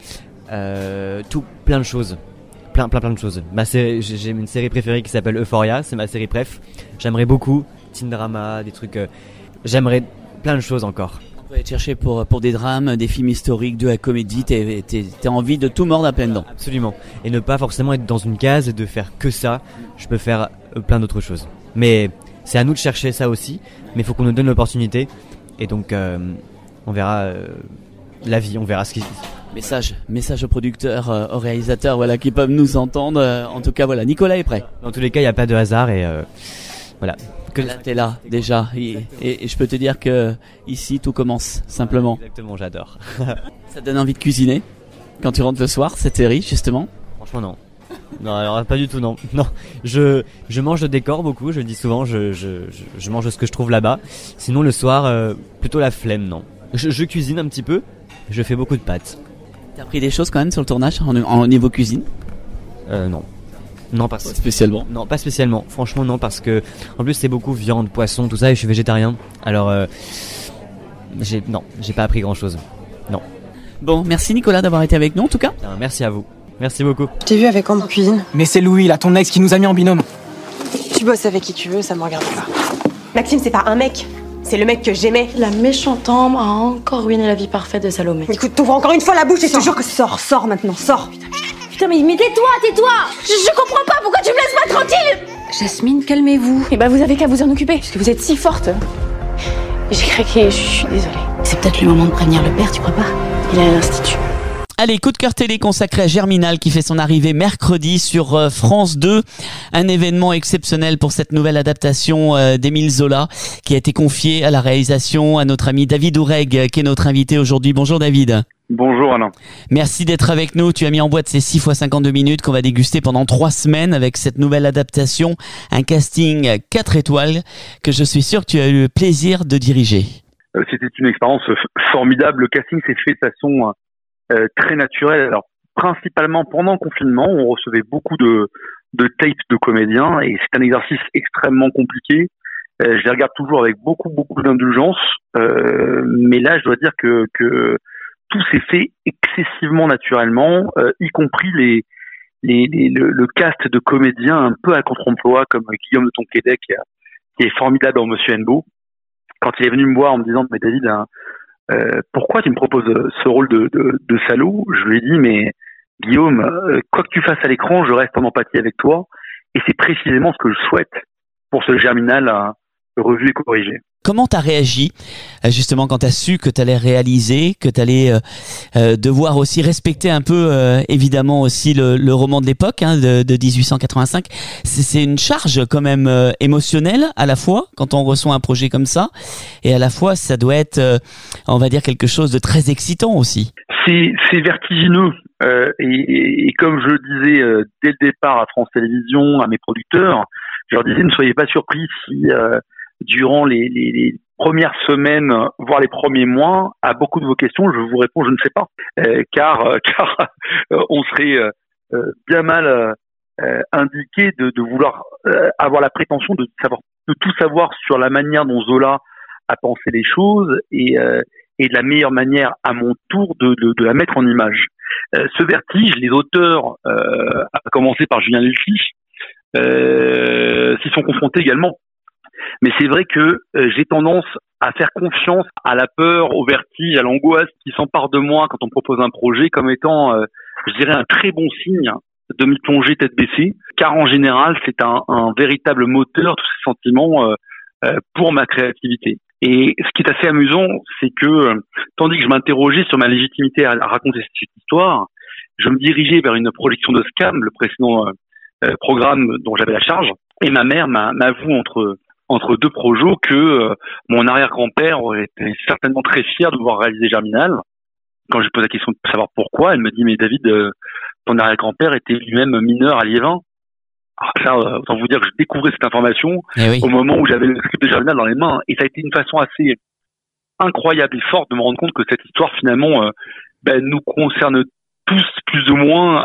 plein de choses. Plein de choses. J'ai une série préférée qui s'appelle Euphoria, c'est ma série préf. J'aimerais beaucoup teen drama, des trucs. J'aimerais plein de choses encore. On peut aller chercher pour des drames, des films historiques, de la comédie. T'as envie de tout mordre à pleines dents. Absolument. Et ne pas forcément être dans une case et de faire que ça. Je peux faire plein d'autres choses. Mais c'est à nous de chercher ça aussi. Mais il faut qu'on nous donne l'opportunité. Et donc, on verra la vie, on verra ce qui. Message aux producteurs, aux réalisateurs, voilà, qui peuvent nous entendre. En tout cas, voilà, Nicolas est prêt. Dans tous les cas, il n'y a pas de hasard et voilà. Que là, t'es là déjà, et je peux te dire que ici tout commence simplement. Exactement, j'adore. Ça te donne envie de cuisiner quand tu rentres le soir, cette série justement? Franchement, non. Non, alors pas du tout, non. Non, je mange le décor beaucoup. Je le dis souvent, je mange ce que je trouve là-bas. Sinon, le soir, plutôt la flemme, non. Je cuisine un petit peu. Je fais beaucoup de pâtes. T'as appris des choses quand même sur le tournage en niveau cuisine? Non. Non, pas spécialement. Non, pas spécialement. Franchement, non, parce que en plus c'est beaucoup viande, poisson, tout ça, et je suis végétarien. Alors, j'ai pas appris grand-chose. Non. Bon, merci Nicolas d'avoir été avec nous en tout cas. Merci à vous. Merci beaucoup. Je t'ai vu avec en cuisine. Mais c'est Louis, là, ton ex qui nous a mis en binôme. Tu bosses avec qui tu veux, ça me regarde pas. Maxime, c'est pas un mec. C'est le mec que j'aimais. La méchante Ambre a encore ruiné la vie parfaite de Salomé. Écoute, t'ouvres encore une fois la bouche et je te jure que sors maintenant, sors. Putain, mais tais-toi. Je comprends pas, pourquoi tu me laisses pas tranquille? Jasmine, calmez-vous. Eh ben, vous avez qu'à vous en occuper, parce que vous êtes si forte. J'ai craqué, je suis désolée. C'est peut-être le moment de prévenir le père, tu crois pas? Il est à l'Institut. Allez, coup de cœur télé consacré à Germinal qui fait son arrivée mercredi sur France 2. Un événement exceptionnel pour cette nouvelle adaptation d'Émile Zola qui a été confiée à la réalisation à notre ami David Oureg qui est notre invité aujourd'hui. Bonjour David. Bonjour Alain. Merci d'être avec nous. Tu as mis en boîte ces 6 x 52 minutes qu'on va déguster pendant 3 semaines avec cette nouvelle adaptation. Un casting 4 étoiles que je suis sûr que tu as eu le plaisir de diriger. C'était une expérience formidable. Le casting s'est fait de façon très naturelle. Alors, principalement pendant le confinement, on recevait beaucoup de tapes de comédiens et c'est un exercice extrêmement compliqué. Je les regarde toujours avec beaucoup d'indulgence. Mais là, je dois dire que tout s'est fait excessivement naturellement, y compris le cast de comédiens un peu à contre-emploi comme Guillaume de Tonquédec qui est formidable en Monsieur Hennebeau. Quand il est venu me voir en me disant mais David, pourquoi tu me proposes ce rôle de salaud? Je lui ai dit mais Guillaume, quoi que tu fasses à l'écran, je reste en empathie avec toi et c'est précisément ce que je souhaite pour ce Germinal revu et corrigé. Comment t'as réagi justement quand t'as su que t'allais réaliser, que t'allais devoir aussi respecter un peu évidemment aussi le roman de l'époque de 1885. C'est une charge quand même émotionnelle à la fois quand on reçoit un projet comme ça et à la fois ça doit être on va dire quelque chose de très excitant aussi. C'est vertigineux et comme je le disais dès le départ à France Télévisions, à mes producteurs, je leur disais ne soyez pas surpris si durant les premières semaines, voire les premiers mois, à beaucoup de vos questions, je vous réponds, je ne sais pas, car on serait bien mal indiqué de vouloir avoir la prétention de tout savoir sur la manière dont Zola a pensé les choses et de la meilleure manière à mon tour de la mettre en image. Ce vertige, les auteurs, à commencer par Julien Lelfi, s'y sont confrontés également. Mais c'est vrai que j'ai tendance à faire confiance à la peur, au vertige, à l'angoisse qui s'empare de moi quand on propose un projet comme étant je dirais, un très bon signe de m'y plonger tête baissée, car en général, c'est un véritable moteur, tous ces sentiments, pour ma créativité. Et ce qui est assez amusant, c'est que, tandis que je m'interrogeais sur ma légitimité à raconter cette histoire, je me dirigeais vers une projection de Scam, le précédent programme dont j'avais la charge, et ma mère m'avoue entre deux projets que mon arrière-grand-père était certainement très fier de voir réaliser Germinal. Quand je pose la question de savoir pourquoi, elle me dit « Mais David, ton arrière-grand-père était lui-même mineur à Liévin ». Alors ça, autant vous dire que je découvrais cette information au moment où j'avais le script de Germinal dans les mains. Et ça a été une façon assez incroyable et forte de me rendre compte que cette histoire, finalement, nous concerne tous plus ou moins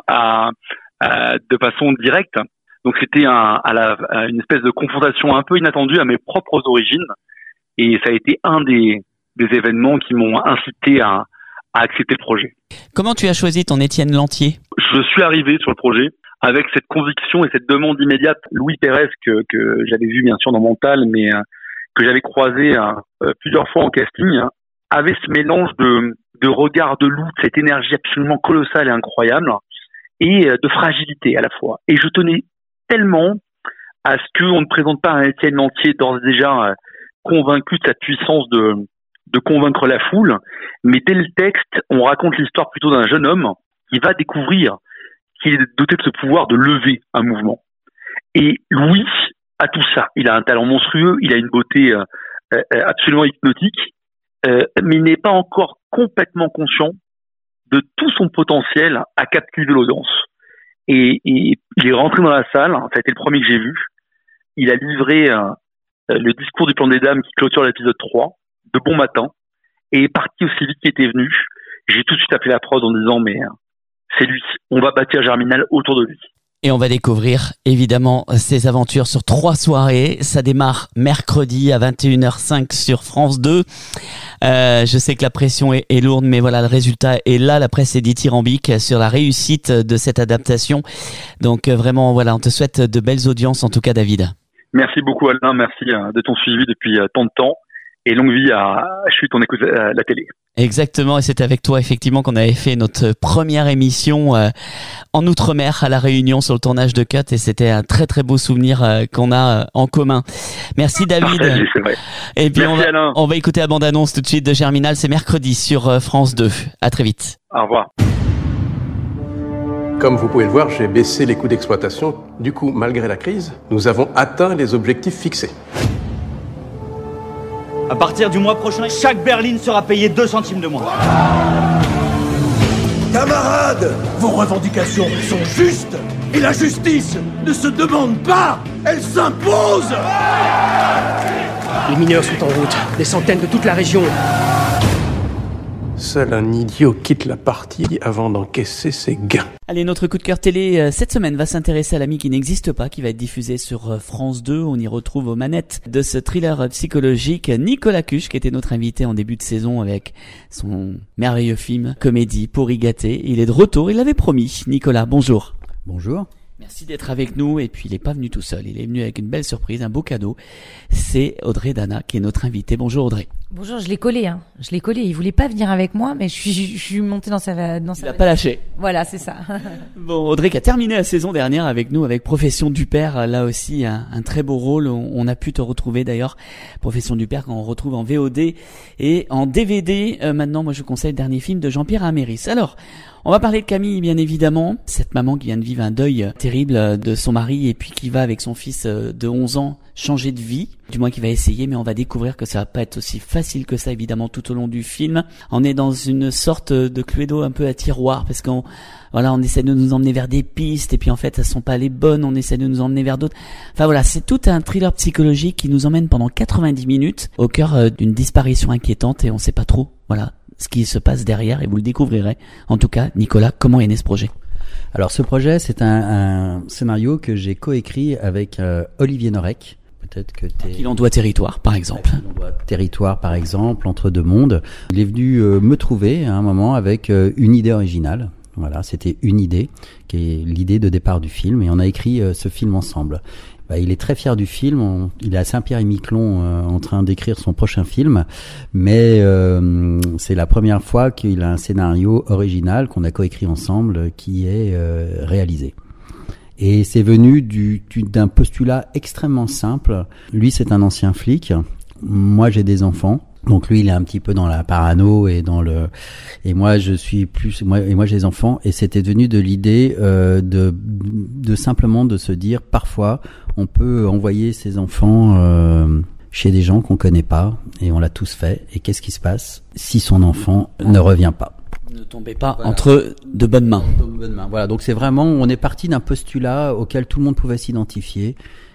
de façon directe. Donc c'était une espèce de confrontation un peu inattendue à mes propres origines. Et ça a été un des événements qui m'ont incité à accepter le projet. Comment tu as choisi ton Étienne Lantier ? Je suis arrivé sur le projet avec cette conviction et cette demande immédiate. Louis Pérez, que j'avais vu bien sûr dans Mental, mais que j'avais croisé plusieurs fois en casting, avait ce mélange de regard de loup, de cette énergie absolument colossale et incroyable, et de fragilité à la fois. Et je tenais tellement à ce qu'on ne présente pas un Étienne Lantier d'ores et déjà convaincu de sa puissance de convaincre la foule, mais dès le texte, on raconte l'histoire plutôt d'un jeune homme qui va découvrir qu'il est doté de ce pouvoir de lever un mouvement. Et Louis a tout ça. Il a un talent monstrueux, il a une beauté absolument hypnotique, mais il n'est pas encore complètement conscient de tout son potentiel à captiver l'audience. Et il est rentré dans la salle, ça a été le premier que j'ai vu, il a livré le discours du plan des dames qui clôture l'épisode 3, de bon matin, et est parti aussi vite qu'il était venu. J'ai tout de suite appelé la prod en disant mais c'est lui, on va bâtir Germinal autour de lui. Et on va découvrir évidemment ses aventures sur 3 soirées. Ça démarre mercredi à 21h05 sur France 2. Je sais que la pression est lourde, mais voilà, le résultat est là. La presse est dithyrambique sur la réussite de cette adaptation. Donc vraiment, voilà, on te souhaite de belles audiences en tout cas, David. Merci beaucoup Alain, merci de ton suivi depuis tant de temps. Et longue vie à Chut, on écoute la télé. Exactement, et c'est avec toi effectivement qu'on avait fait notre première émission en Outre-mer à La Réunion sur le tournage de Cut, et c'était un très très beau souvenir qu'on a en commun. Merci David. C'est vrai. Et puis merci, Alain. On va écouter la bande-annonce tout de suite de Germinal, c'est mercredi sur France 2. À très vite. Au revoir. Comme vous pouvez le voir, j'ai baissé les coûts d'exploitation. Du coup, malgré la crise, nous avons atteint les objectifs fixés. À partir du mois prochain, chaque berline sera payée 2 centimes de moins. Camarades, vos revendications sont justes et la justice ne se demande pas, elle s'impose. Les mineurs sont en route, des centaines de toute la région. Seul un idiot quitte la partie avant d'encaisser ses gains. Allez, notre coup de cœur télé cette semaine va s'intéresser à l'ami qui n'existe pas, qui va être diffusé sur France 2. On y retrouve aux manettes de ce thriller psychologique Nicolas Cuche, qui était notre invité en début de saison avec son merveilleux film Comédie pourri gâté. Il est de retour, il l'avait promis. Nicolas, bonjour. Bonjour. Merci d'être avec nous, et puis il est pas venu tout seul, il est venu avec une belle surprise, un beau cadeau. C'est Audrey Dana qui est notre invitée. Bonjour Audrey. Bonjour, je l'ai collé, il voulait pas venir avec moi, mais je suis montée dans sa Il l'a pas lâché. Voilà, c'est ça. Bon, Audrey qui a terminé la saison dernière avec nous, avec Profession du Père, là aussi un très beau rôle. On a pu te retrouver d'ailleurs, Profession du Père, qu'on retrouve en VOD et en DVD. Maintenant, moi je conseille le dernier film de Jean-Pierre Améris. Alors, on va parler de Camille, bien évidemment, cette maman qui vient de vivre un deuil terrible de son mari et puis qui va avec son fils de 11 ans changer de vie, du moins qui va essayer, mais on va découvrir que ça va pas être aussi facile que ça évidemment tout au long du film. On est dans une sorte de Cluedo un peu à tiroir, parce qu'on essaie de nous emmener vers des pistes et puis en fait elles sont pas les bonnes, on essaie de nous emmener vers d'autres. Enfin voilà, c'est tout un thriller psychologique qui nous emmène pendant 90 minutes au cœur d'une disparition inquiétante et on sait pas trop, ce qui se passe derrière, et vous le découvrirez. En tout cas, Nicolas, comment est né ce projet ? Alors ce projet, c'est un scénario que j'ai coécrit avec Olivier Norek. Peut-être que Qu'il en doit territoire, par exemple. Qu'il en doit territoire, par exemple, Entre deux mondes. Il est venu me trouver à un moment avec une idée originale. Voilà, c'était une idée qui est l'idée de départ du film, et on a écrit ce film ensemble. il est très fier du film. Il est à Saint-Pierre-et-Miquelon en train d'écrire son prochain film, mais c'est la première fois qu'il a un scénario original qu'on a coécrit ensemble qui est réalisé. Et c'est venu d'un postulat extrêmement simple. Lui, c'est un ancien flic. Moi, j'ai des enfants. Donc lui, il est un petit peu dans la parano et moi je suis plus moi j'ai des enfants, et c'était venu de l'idée de simplement de se dire, parfois on peut envoyer ses enfants chez des gens qu'on connaît pas, et on l'a tous fait, et qu'est-ce qui se passe si son enfant ne revient pas? Ne tombez pas entre de bonnes mains. Voilà, donc c'est vraiment, on est parti d'un postulat auquel tout le monde pouvait s'identifier,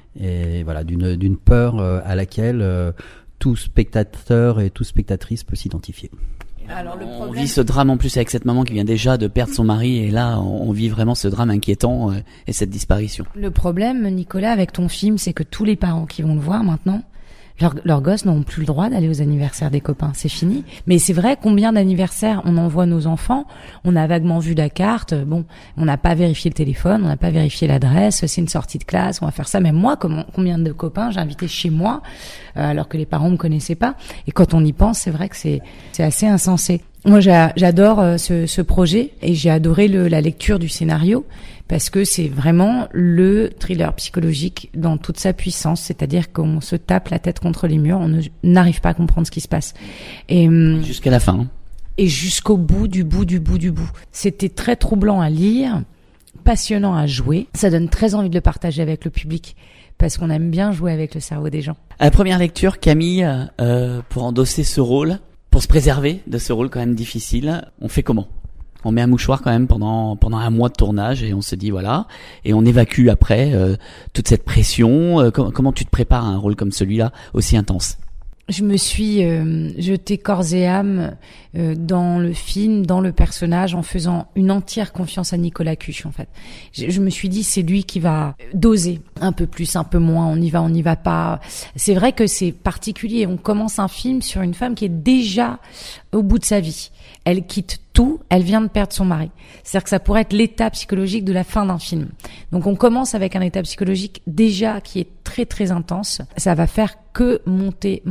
et voilà, d'une peur à laquelle tout spectateur et toute spectatrice peut s'identifier. Alors, on vit ce drame en plus avec cette maman qui vient déjà de perdre son mari, et là on vit vraiment ce drame inquiétant et cette disparition. Le problème, Nicolas, avec ton film, c'est que tous les parents qui vont le voir maintenant, leurs gosses n'ont plus le droit d'aller aux anniversaires des copains, c'est fini. Mais c'est vrai, combien d'anniversaires on envoie nos enfants? On a vaguement vu la carte, bon, on n'a pas vérifié le téléphone, on n'a pas vérifié l'adresse, c'est une sortie de classe, on va faire ça. Même moi, combien de copains j'ai invités chez moi, alors que les parents me connaissaient pas. Et quand on y pense, c'est vrai que c'est assez insensé. Moi, j'adore ce projet, et j'ai adoré la lecture du scénario, parce que c'est vraiment le thriller psychologique dans toute sa puissance, c'est-à-dire qu'on se tape la tête contre les murs, on n'arrive pas à comprendre ce qui se passe. Et jusqu'à la fin. Et jusqu'au bout du bout. C'était très troublant à lire, passionnant à jouer. Ça donne très envie de le partager avec le public, parce qu'on aime bien jouer avec le cerveau des gens. À la première lecture, Camille, pour endosser ce rôle, pour se préserver de ce rôle quand même difficile, on fait comment? On met un mouchoir quand même pendant un mois de tournage, et on se dit voilà, et on évacue après toute cette pression. Comment tu te prépares à un rôle comme celui-là aussi intense? Je me suis jetée corps et âme dans le film, dans le personnage, en faisant une entière confiance à Nicolas Cuche, en fait. Je me suis dit, c'est lui qui va doser un peu plus, un peu moins, on y va pas. C'est vrai que c'est particulier. On commence un film sur une femme qui est déjà au bout de sa vie. Elle quitte tout, elle vient de perdre son mari. C'est-à-dire que ça pourrait être l'état psychologique de la fin d'un film. Donc on commence avec un état psychologique déjà qui est très très intense. Ça va faire que monter.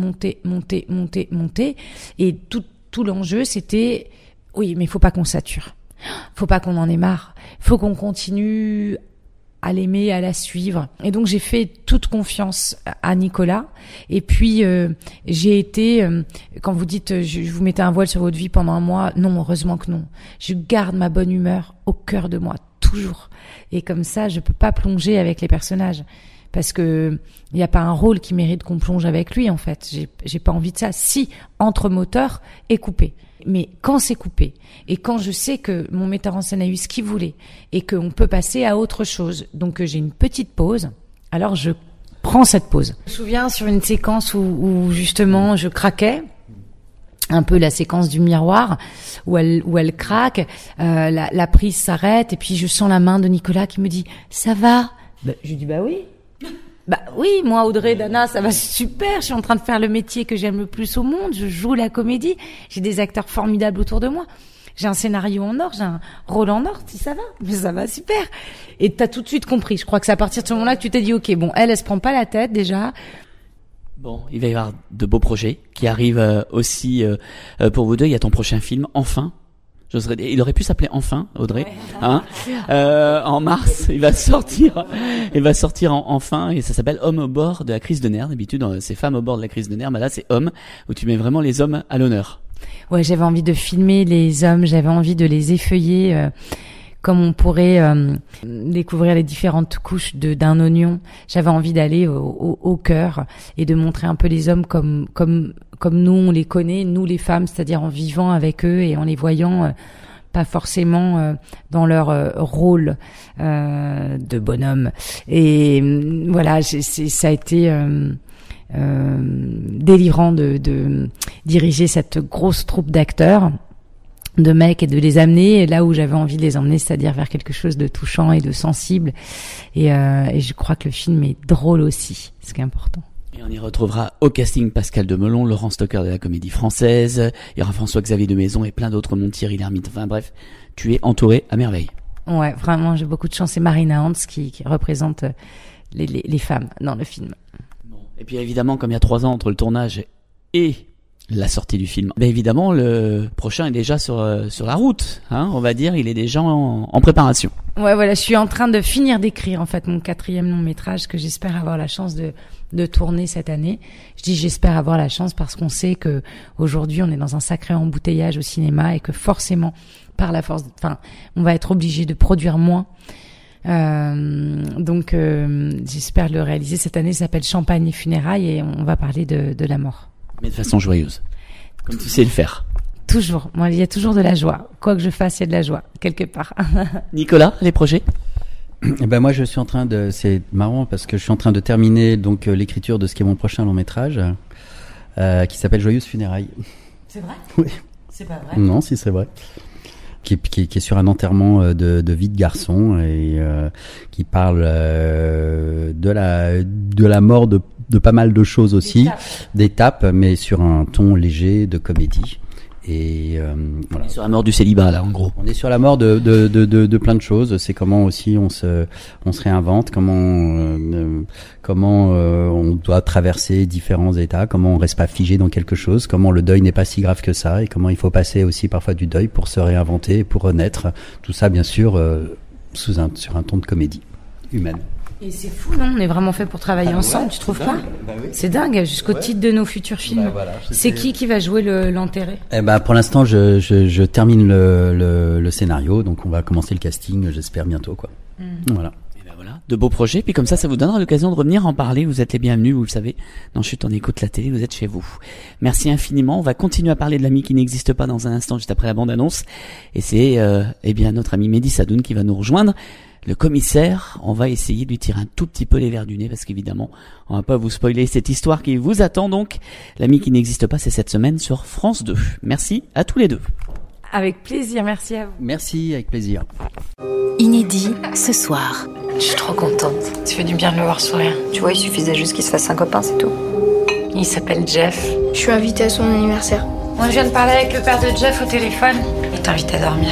Et tout l'enjeu, c'était, oui, mais il faut pas qu'on sature. Faut pas qu'on en ait marre. Faut qu'on continue à l'aimer, à la suivre. Et donc j'ai fait toute confiance à Nicolas. Et puis j'ai été, quand vous dites je vous mettais un voile sur votre vie pendant un mois, non, heureusement que non. Je garde ma bonne humeur au cœur de moi, toujours. Et comme ça, je peux pas plonger avec les personnages. Parce que il n'y a pas un rôle qui mérite qu'on plonge avec lui, en fait. J'ai pas envie de ça. Si, entre moteur et coupé. Mais quand c'est coupé, et quand je sais que mon metteur en scène a eu ce qu'il voulait, et qu'on peut passer à autre chose, donc j'ai une petite pause, alors je prends cette pause. Je me souviens sur une séquence où justement je craquais, un peu la séquence du miroir, où elle craque, la prise s'arrête, et puis je sens la main de Nicolas qui me dit « Ça va ?» Je lui dis « Bah oui ». Bah oui, moi Audrey, Dana, ça va super, je suis en train de faire le métier que j'aime le plus au monde, je joue la comédie, j'ai des acteurs formidables autour de moi, j'ai un scénario en or, j'ai un rôle en or, si ça va, mais ça va super. Et t'as tout de suite compris, je crois que c'est à partir de ce moment-là que tu t'es dit ok, bon, elle se prend pas la tête déjà. Bon, il va y avoir de beaux projets qui arrivent aussi pour vous deux, il y a ton prochain film, Enfin. Il aurait pu s'appeler Enfin, Audrey, hein. En mars, il va sortir Enfin, et ça s'appelle Homme au bord de la crise de nerfs. D'habitude, c'est Femmes au bord de la crise de nerfs, mais là, c'est Homme, où tu mets vraiment les hommes à l'honneur. Ouais, j'avais envie de filmer les hommes, j'avais envie de les effeuiller, comme on pourrait découvrir les différentes couches d'un oignon. J'avais envie d'aller au cœur et de montrer un peu les hommes comme nous on les connaît, nous les femmes, c'est-à-dire en vivant avec eux et en les voyant pas forcément dans leur rôle de bonhomme. Et voilà, ça a été délivrant de diriger cette grosse troupe d'acteurs, de mecs, et de les amener là où j'avais envie de les emmener, c'est-à-dire vers quelque chose de touchant et de sensible. Et je crois que le film est drôle aussi, ce qui est important. Et on y retrouvera au casting Pascal Demelon, Laurent Stocker de la Comédie Française, il y aura François-Xavier de Maison et plein d'autres mondes, Thierry Lhermitte. Enfin bref, tu es entouré à merveille. Ouais, vraiment, j'ai beaucoup de chance. C'est Marina Hans qui représente les femmes dans le film. Et puis évidemment, comme il y a 3 ans entre le tournage et la sortie du film, évidemment le prochain est déjà sur la route, hein, on va dire, il est déjà en préparation. Ouais, voilà, je suis en train de finir d'écrire en fait mon 4e long métrage que j'espère avoir la chance de tourner cette année. Je dis j'espère avoir la chance parce qu'on sait que aujourd'hui on est dans un sacré embouteillage au cinéma et que forcément par la force, on va être obligé de produire moins. Donc j'espère le réaliser cette année. Ça s'appelle Champagne et funérailles et on va parler de la mort. Mais de façon joyeuse, comme tu sais le faire. Toujours. Moi, il y a toujours de la joie. Quoi que je fasse, il y a de la joie quelque part. Nicolas, les projets? Moi, je suis en train c'est marrant parce que je suis en train de terminer donc l'écriture de ce qui est mon prochain long métrage, qui s'appelle Joyeuse funérailles. C'est vrai? Oui. C'est pas vrai? Non, si c'est vrai. Qui est sur un enterrement de vie de garçon et qui parle de la mort de pas mal de choses aussi, d'étapes, mais sur un ton léger de comédie. Et voilà. On est sur la mort du célibat là, en gros. On est sur la mort de plein de choses. C'est comment aussi on se réinvente, comment on doit traverser différents états, comment on reste pas figé dans quelque chose, comment le deuil n'est pas si grave que ça, et comment il faut passer aussi parfois du deuil pour se réinventer, pour renaître. Tout ça, bien sûr, sur un ton de comédie humaine. Et c'est fou, non? On est vraiment fait pour travailler ensemble, tu trouves pas? Bah oui. C'est dingue, jusqu'au titre de nos futurs films. Bah voilà, c'est qui va jouer l'enterré? Pour l'instant, je termine le scénario, donc on va commencer le casting, j'espère bientôt, quoi. Voilà. Et voilà, de beaux projets, puis comme ça vous donnera l'occasion de revenir en parler. Vous êtes les bienvenus, vous le savez. Dans Chut, on écoute la télé, vous êtes chez vous. Merci infiniment. On va continuer à parler de l'ami qui n'existe pas dans un instant, juste après la bande-annonce. Et c'est notre ami Mehdi Sadoun qui va nous rejoindre. Le commissaire, on va essayer de lui tirer un tout petit peu les verres du nez parce qu'évidemment, on va pas vous spoiler cette histoire qui vous attend donc. L'ami qui n'existe pas, c'est cette semaine sur France 2. Merci à tous les deux. Avec plaisir, merci à vous. Merci, avec plaisir. Inédit ce soir. Je suis trop contente. Tu fais du bien de le voir sourire. Tu vois, il suffisait juste qu'il se fasse un copain, c'est tout. Il s'appelle Jeff. Je suis invitée à son anniversaire. Moi, je viens de parler avec le père de Jeff au téléphone. Il t'invite à dormir.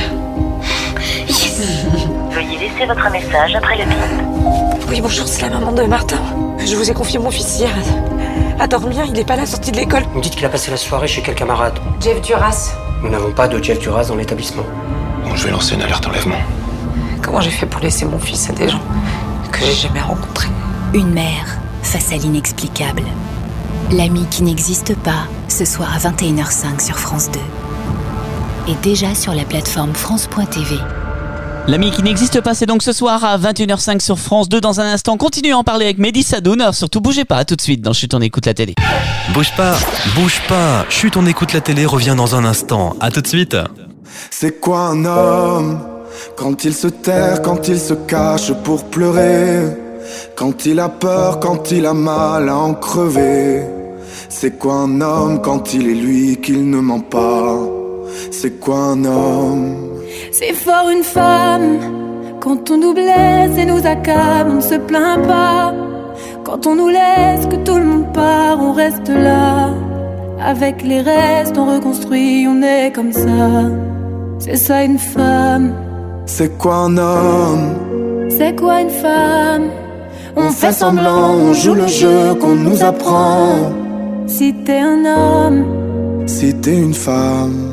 Yes. Veuillez laisser votre message après le bip. Oui, bonjour, c'est la maman de Martin. Je vous ai confié mon fils hier à dormir. Il n'est pas là, sorti de l'école. Vous me dites qu'il a passé la soirée chez quel camarade? Jeff Duras. Nous n'avons pas de Jeff Duras dans l'établissement. Bon, je vais lancer une alerte enlèvement. Comment j'ai fait pour laisser mon fils à des gens que j'ai jamais rencontrés? Une mère face à l'inexplicable. L'ami qui n'existe pas, ce soir à 21h05 sur France 2. Et déjà sur la plateforme France.tv. L'ami qui n'existe pas, c'est donc ce soir à 21h05 sur France 2. Dans un instant, continuez à en parler avec Mehdi Sadoun. Alors surtout, bougez pas, tout de suite dans Chut, on écoute la télé. Bouge pas. Chut, on écoute la télé revient dans un instant. À tout de suite. C'est quoi un homme? Quand il se terre, quand il se cache pour pleurer, quand il a peur, quand il a mal à en crever. C'est quoi un homme quand il est lui qu'il ne ment pas? C'est quoi un homme? C'est fort une femme, quand on nous blesse et nous accable, on ne se plaint pas. Quand on nous laisse, que tout le monde part, on reste là. Avec les restes, on reconstruit, on est comme ça. C'est ça une femme. C'est quoi un homme? C'est quoi une femme? On fait semblant, on joue le jeu qu'on nous apprend. Si t'es un homme, si t'es une femme.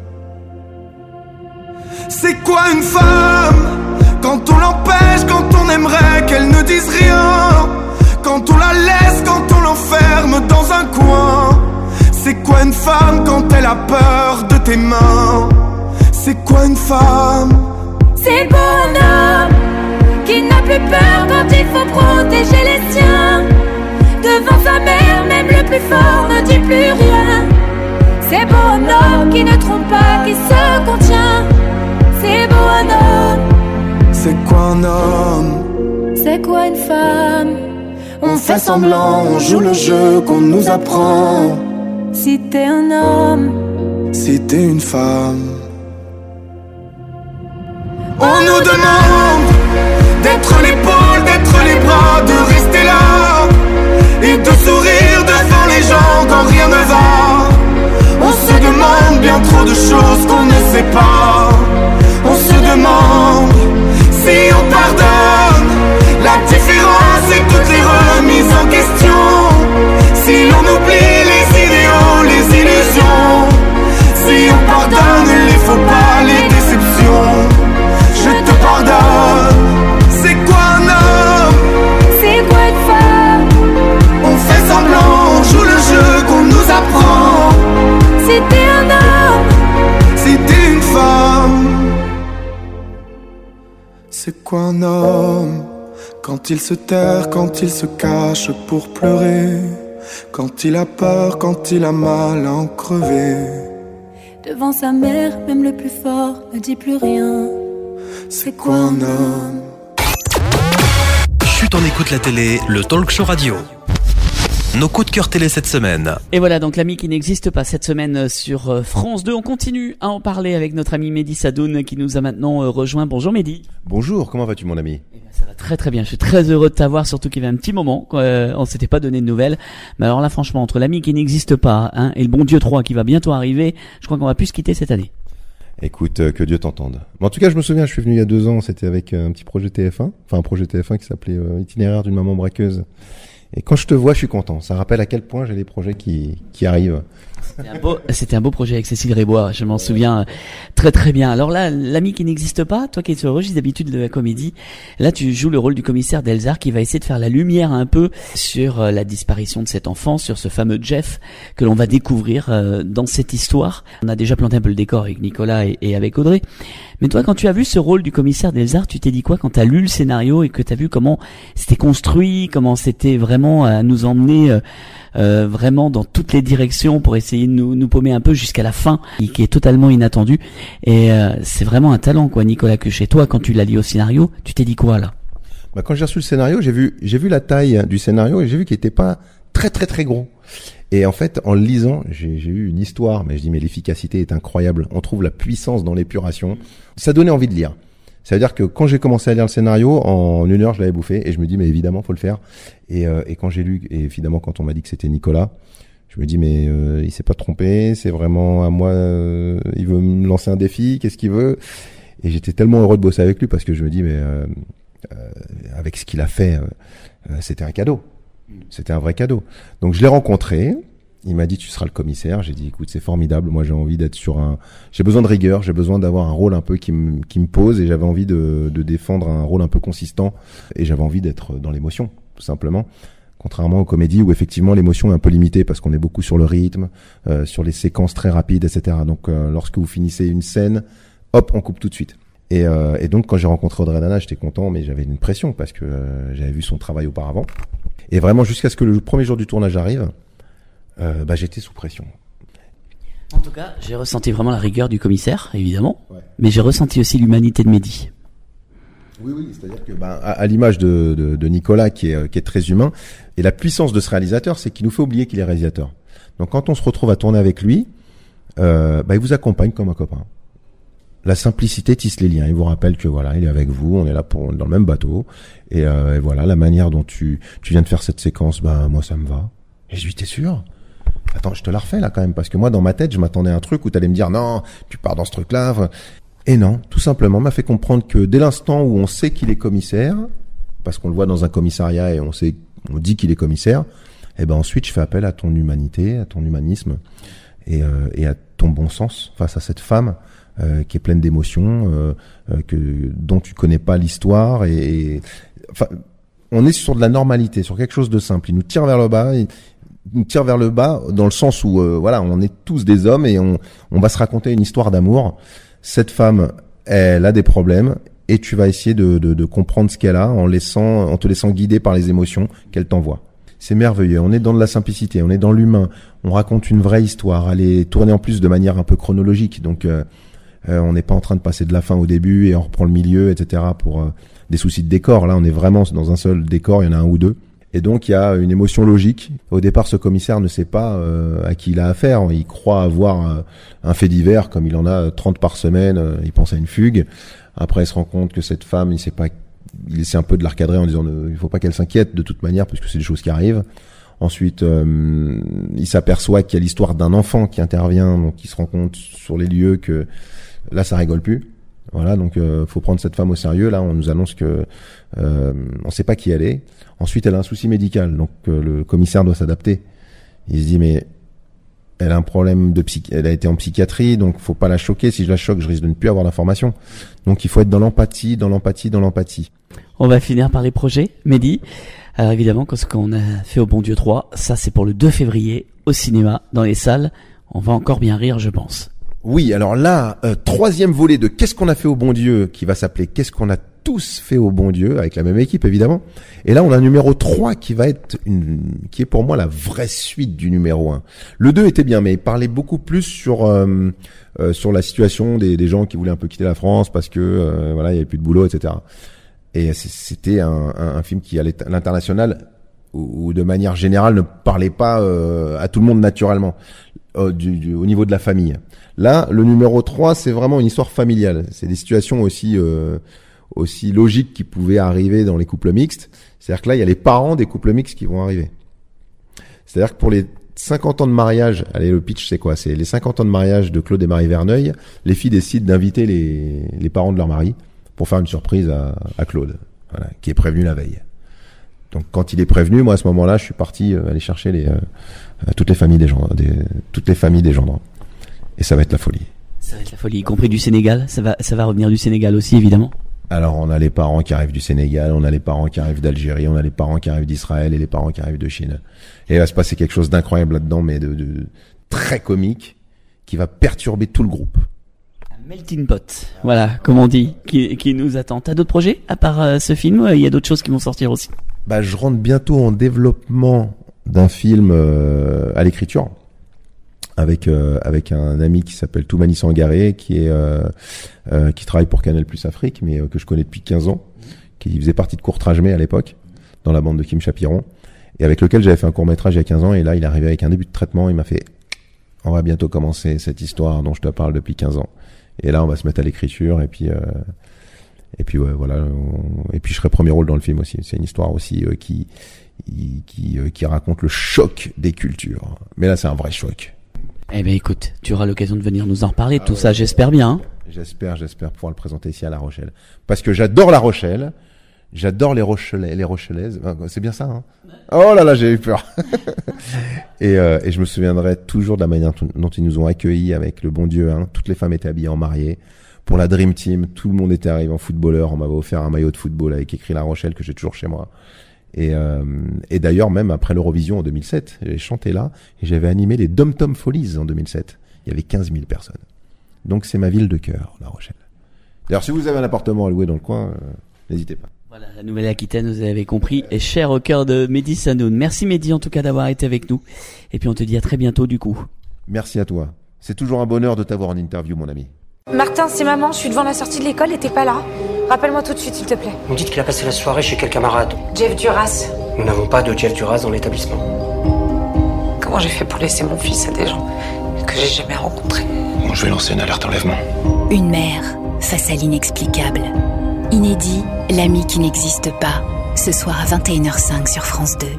C'est quoi une femme? Quand on l'empêche, quand on aimerait qu'elle ne dise rien, quand on la laisse, quand on l'enferme dans un coin. C'est quoi une femme quand elle a peur de tes mains? C'est quoi une femme? c'est beau un homme qui n'a plus peur quand il faut protéger les siens. Devant sa mère, même le plus fort ne dit plus rien. C'est beau un homme qui ne trompe pas, qui se contient. C'est beau un homme. C'est quoi un homme? C'est quoi une femme? On fait semblant, on joue le jeu qu'on nous apprend. Si t'es un homme, si t'es une femme. On nous demande d'être l'épaule, d'être les bras, de rester là et de sourire devant les gens quand rien ne va. On se demande bien trop de choses qu'on ne sait pas. On se demande si on pardonne. La différence est que en question. Si on oublie les idéaux, les illusions, si on pardonne les faux pas, les déceptions, je te pardonne. C'est quoi un homme? C'est quoi une femme? On fait semblant, on joue le jeu qu'on nous apprend. C'était un homme, c'était une femme. C'est quoi un homme? Quand il se terre, quand il se cache pour pleurer, quand il a peur, quand il a mal à en crever. devant sa mère, même le plus fort ne dit plus rien. C'est quoi un homme? Chut, on écoute la télé, le talk show radio. Nos coups de cœur télé cette semaine. Et voilà donc l'ami qui n'existe pas cette semaine sur France 2. On continue à en parler avec notre ami Mehdi Sadoun qui nous a maintenant rejoint. Bonjour Mehdi. Bonjour, comment vas-tu mon ami? Ça va très très bien, je suis très heureux de t'avoir, surtout qu'il y avait un petit moment on s'était pas donné de nouvelles. Mais alors là franchement, entre l'ami qui n'existe pas et le bon Dieu 3 qui va bientôt arriver, je crois qu'on va plus se quitter cette année. Écoute, que Dieu t'entende. Mais en tout cas, je me souviens, je suis venu il y a 2 ans, c'était avec un petit projet TF1, enfin un projet TF1 qui s'appelait Itinéraire d'une maman braqueuse. Et quand je te vois, je suis content. Ça rappelle à quel point j'ai des projets qui arrivent. C'était un beau projet avec Cécile Rébois, je m'en souviens très très bien. Alors là, l'ami qui n'existe pas, toi qui es sur le registre d'habitude de la comédie, là tu joues le rôle du commissaire Delzard qui va essayer de faire la lumière un peu sur la disparition de cet enfant, sur ce fameux Jeff que l'on va découvrir dans cette histoire. On a déjà planté un peu le décor avec Nicolas et avec Audrey. Mais toi, quand tu as vu ce rôle du commissaire Delzard, tu t'es dit quoi quand tu as lu le scénario et que tu as vu comment c'était construit, comment c'était vraiment à nous emmener vraiment dans toutes les directions pour essayer de nous paumer un peu jusqu'à la fin, qui est totalement inattendue. Et c'est vraiment un talent, quoi, Nicolas Cuchet. Toi, quand tu l'as lu au scénario, tu t'es dit quoi là? Bah, quand j'ai reçu le scénario, j'ai vu la taille du scénario et j'ai vu qu'il était pas très très très gros. Et en fait, en le lisant, j'ai eu une histoire, mais je dis mais l'efficacité est incroyable. On trouve la puissance dans l'épuration. Ça donnait envie de lire. Ça veut dire que quand j'ai commencé à lire le scénario, en 1 heure, je l'avais bouffé et je me dis mais évidemment, faut le faire. Et quand j'ai lu, et évidemment quand on m'a dit que c'était Nicolas, je me dis mais il s'est pas trompé, c'est vraiment à moi, il veut me lancer un défi, qu'est-ce qu'il veut? Et j'étais tellement heureux de bosser avec lui parce que je me dis mais avec ce qu'il a fait, c'était un cadeau. C'était un vrai cadeau. Donc je l'ai rencontré, il m'a dit tu seras le commissaire, j'ai dit écoute c'est formidable, moi j'ai envie d'être j'ai besoin de rigueur, j'ai besoin d'avoir un rôle un peu qui me pose et j'avais envie de défendre un rôle un peu consistant et j'avais envie d'être dans l'émotion, tout simplement. Contrairement aux comédies où effectivement l'émotion est un peu limitée parce qu'on est beaucoup sur le rythme, sur les séquences très rapides, etc. Donc lorsque vous finissez une scène, hop, on coupe tout de suite. Et donc quand j'ai rencontré Audrey Dana, j'étais content, mais j'avais une pression parce que j'avais vu son travail auparavant. Et vraiment jusqu'à ce que le premier jour du tournage arrive, j'étais sous pression. En tout cas, j'ai ressenti vraiment la rigueur du commissaire, évidemment, mais j'ai ressenti aussi l'humanité de Mehdi. Oui, c'est-à-dire que à l'image de Nicolas qui est très humain, et la puissance de ce réalisateur, c'est qu'il nous fait oublier qu'il est réalisateur. Donc quand on se retrouve à tourner avec lui, il vous accompagne comme un copain. La simplicité tisse les liens. Il vous rappelle que voilà, il est avec vous, on est là dans le même bateau, et voilà, la manière dont tu viens de faire cette séquence, moi ça me va. Et je lui dis t'es sûr? Attends, je te la refais là quand même, parce que moi dans ma tête, je m'attendais à un truc où t'allais me dire non, tu pars dans ce truc-là. Et non, tout simplement, m'a fait comprendre que dès l'instant où on sait qu'il est commissaire, parce qu'on le voit dans un commissariat et on dit qu'il est commissaire, ensuite je fais appel à ton humanité, à ton humanisme et à ton bon sens face à cette femme qui est pleine d'émotions, dont tu connais pas l'histoire enfin, on est sur de la normalité, sur quelque chose de simple. Il nous tire vers le bas. Il nous tire vers le bas dans le sens où on est tous des hommes et on va se raconter une histoire d'amour. Cette femme, elle a des problèmes et tu vas essayer de comprendre ce qu'elle a en te laissant guider par les émotions qu'elle t'envoie. C'est merveilleux. On est dans de la simplicité, on est dans l'humain. On raconte une vraie histoire. Elle est tournée en plus de manière un peu chronologique. Donc, on n'est pas en train de passer de la fin au début et on reprend le milieu, etc. pour des soucis de décor. Là, on est vraiment dans un seul décor. Il y en a un ou deux. Et donc, il y a une émotion logique. Au départ, ce commissaire ne sait pas à qui il a affaire. Il croit avoir un fait divers, comme il en a 30 par semaine. Il pense à une fugue. Après, il se rend compte que cette femme, il essaie un peu de la recadrer en disant il faut pas qu'elle s'inquiète de toute manière, puisque c'est des choses qui arrivent. Ensuite, il s'aperçoit qu'il y a l'histoire d'un enfant qui intervient. Donc, il se rend compte sur les lieux que là, ça rigole plus. Voilà, donc faut prendre cette femme au sérieux. Là, on nous annonce que on sait pas qui elle est. Ensuite, elle a un souci médical, donc le commissaire doit s'adapter. Il se dit mais elle a un problème elle a été en psychiatrie, donc faut pas la choquer. Si je la choque, je risque de ne plus avoir d'informations. Donc il faut être dans l'empathie. On va finir par les projets, Mehdi. Alors évidemment, ce qu'on a fait au Bon Dieu 3, ça c'est pour le 2 février au cinéma, dans les salles. On va encore bien rire, je pense. Oui, alors là, 3e volet de Qu'est-ce qu'on a fait au bon Dieu, qui va s'appeler Qu'est-ce qu'on a tous fait au bon Dieu, avec la même équipe évidemment. Et là, on a un numéro 3 qui est pour moi la vraie suite du numéro 1. Le 2 était bien, mais il parlait beaucoup plus sur la situation des gens qui voulaient un peu quitter la France parce que voilà, il y avait plus de boulot, etc. Et c'était un film qui à l'international ou de manière générale ne parlait pas à tout le monde naturellement au niveau de la famille. Là, le numéro 3, c'est vraiment une histoire familiale. C'est des situations aussi logiques qui pouvaient arriver dans les couples mixtes. C'est-à-dire que là, il y a les parents des couples mixtes qui vont arriver. C'est-à-dire que pour les 50 ans de mariage, allez, le pitch, c'est quoi? C'est les 50 ans de mariage de Claude et Marie Verneuil. Les filles décident d'inviter les parents de leur mari pour faire une surprise à Claude, voilà, qui est prévenu la veille. Donc quand il est prévenu, moi à ce moment-là, je suis parti aller chercher toutes les familles des gendres. Et ça va être la folie. Ça va être la folie, y compris du Sénégal. Ça va revenir du Sénégal aussi, évidemment. Alors on a les parents qui arrivent du Sénégal, on a les parents qui arrivent d'Algérie, on a les parents qui arrivent d'Israël et les parents qui arrivent de Chine. Et il va se passer quelque chose d'incroyable là-dedans, mais de très comique, qui va perturber tout le groupe. Un melting pot, voilà, comme on dit, qui nous attend. T'as d'autres projets à part ce film? Il y a d'autres choses qui vont sortir aussi. Je rentre bientôt en développement d'un film à l'écriture avec un ami qui s'appelle Toumani Sangaré, qui travaille pour Canal+ Afrique, mais que je connais depuis 15 ans, qui faisait partie de Courtrajmé à l'époque, dans la bande de Kim Chapiron, et avec lequel j'avais fait un court-métrage il y a 15 ans, et là il est arrivé avec un début de traitement, il m'a fait on va bientôt commencer cette histoire dont je te parle depuis 15 ans. Et là on va se mettre à l'écriture, et puis ouais, voilà, et puis je serai premier rôle dans le film aussi. C'est une histoire aussi qui raconte le choc des cultures. Mais là c'est un vrai choc. Eh ben écoute, tu auras l'occasion de venir nous en reparler de tout ça, j'espère bien. Hein. J'espère pouvoir le présenter ici à La Rochelle. Parce que j'adore La Rochelle, j'adore les Rochelaises. C'est bien ça, hein? Oh là là, j'ai eu peur. Et je me souviendrai toujours de la manière dont ils nous ont accueillis avec le bon Dieu. Hein. Toutes les femmes étaient habillées en mariée. Pour la Dream Team, tout le monde était arrivé en footballeur. On m'avait offert un maillot de football avec écrit La Rochelle que j'ai toujours chez moi. Et d'ailleurs, même après l'Eurovision en 2007, j'ai chanté là et j'avais animé les Dom Tom Folies en 2007. Il y avait 15 000 personnes. Donc c'est ma ville de cœur, La Rochelle. D'ailleurs, si vous avez un appartement à louer dans le coin, n'hésitez pas. Voilà, la Nouvelle-Aquitaine, vous avez compris, est chère au cœur de Mehdi Sanoun. Merci Mehdi en tout cas d'avoir été avec nous. Et puis on te dit à très bientôt du coup. Merci à toi. C'est toujours un bonheur de t'avoir en interview, mon ami. Martin, c'est maman, je suis devant la sortie de l'école et t'es pas là. Rappelle-moi tout de suite, s'il te plaît. On dit qu'il a passé la soirée chez quel camarade? Jeff Duras. Nous n'avons pas de Jeff Duras dans l'établissement. Comment j'ai fait pour laisser mon fils à des gens que j'ai jamais rencontrés? Bon, je vais lancer une alerte enlèvement. Une mère face à l'inexplicable. Inédit, l'ami qui n'existe pas. Ce soir à 21h05 sur France 2.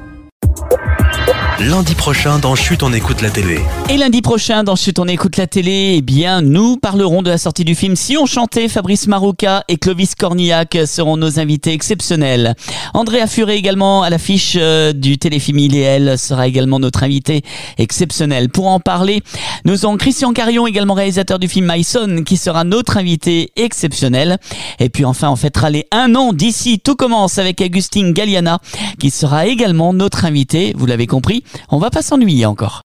Lundi prochain dans Chut, on écoute la télé. Et lundi prochain dans Chut, on écoute la télé, eh bien, nous parlerons de la sortie du film Si on chantait. Fabrice Marouka et Clovis Cornillac seront nos invités exceptionnels. Andrea Furé également à l'affiche du téléfilm Il et Elle sera également notre invité exceptionnel. Pour en parler, nous avons Christian Carion, également réalisateur du film My Son, qui sera notre invité exceptionnel. Et puis enfin, on fêtera les 1 an d'ici. Tout commence avec Agustin Galliana, qui sera également notre invité. Vous l'avez compris, on va pas s'ennuyer encore.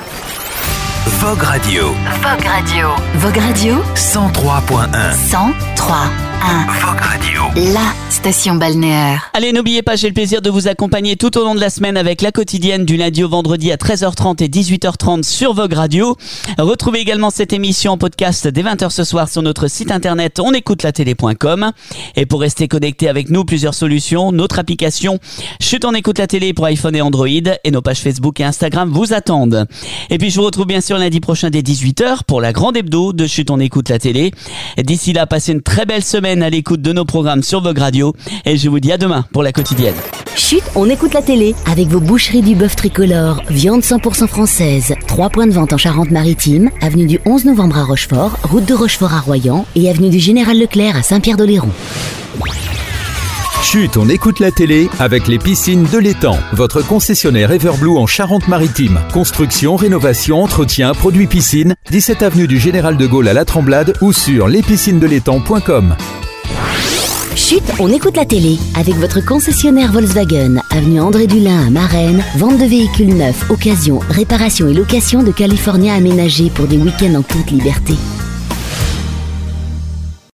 Vogue Radio. Vogue Radio. Vogue Radio 103.1. 103.1. Vogue Radio. La station balnéaire. Allez, n'oubliez pas, j'ai le plaisir de vous accompagner tout au long de la semaine avec la quotidienne du lundi au vendredi à 13h30 et 18h30 sur Vogue Radio. Retrouvez également cette émission en podcast dès 20h ce soir sur notre site internet onécoutelatélé.com. Et pour rester connecté avec nous, plusieurs solutions. Notre application Chut, on écoute la télé pour iPhone et Android, et nos pages Facebook et Instagram vous attendent. Et puis je vous retrouve bien sûr lundi prochain dès 18h pour la grande hebdo de Chut, on écoute la télé. D'ici là, passez une très belle semaine week-end à l'écoute de nos programmes sur Vogue Radio. Et je vous dis à demain pour la quotidienne. Chut, on écoute la télé avec vos boucheries du bœuf tricolore, viande 100% française. 3 points de vente en Charente-Maritime, avenue du 11 novembre à Rochefort, route de Rochefort à Royan et avenue du Général Leclerc à Saint-Pierre-d'Oléron. Chut, on écoute la télé avec les piscines de l'Étang. Votre concessionnaire Everblue en Charente-Maritime. Construction, rénovation, entretien, produits piscine. 17 avenue du Général de Gaulle à La Tremblade ou sur lespiscinesdelétang.com. Chut, on écoute la télé avec votre concessionnaire Volkswagen, avenue André Dulin à Marennes, vente de véhicules neufs, occasion, réparation et location de California aménagés pour des week-ends en toute liberté.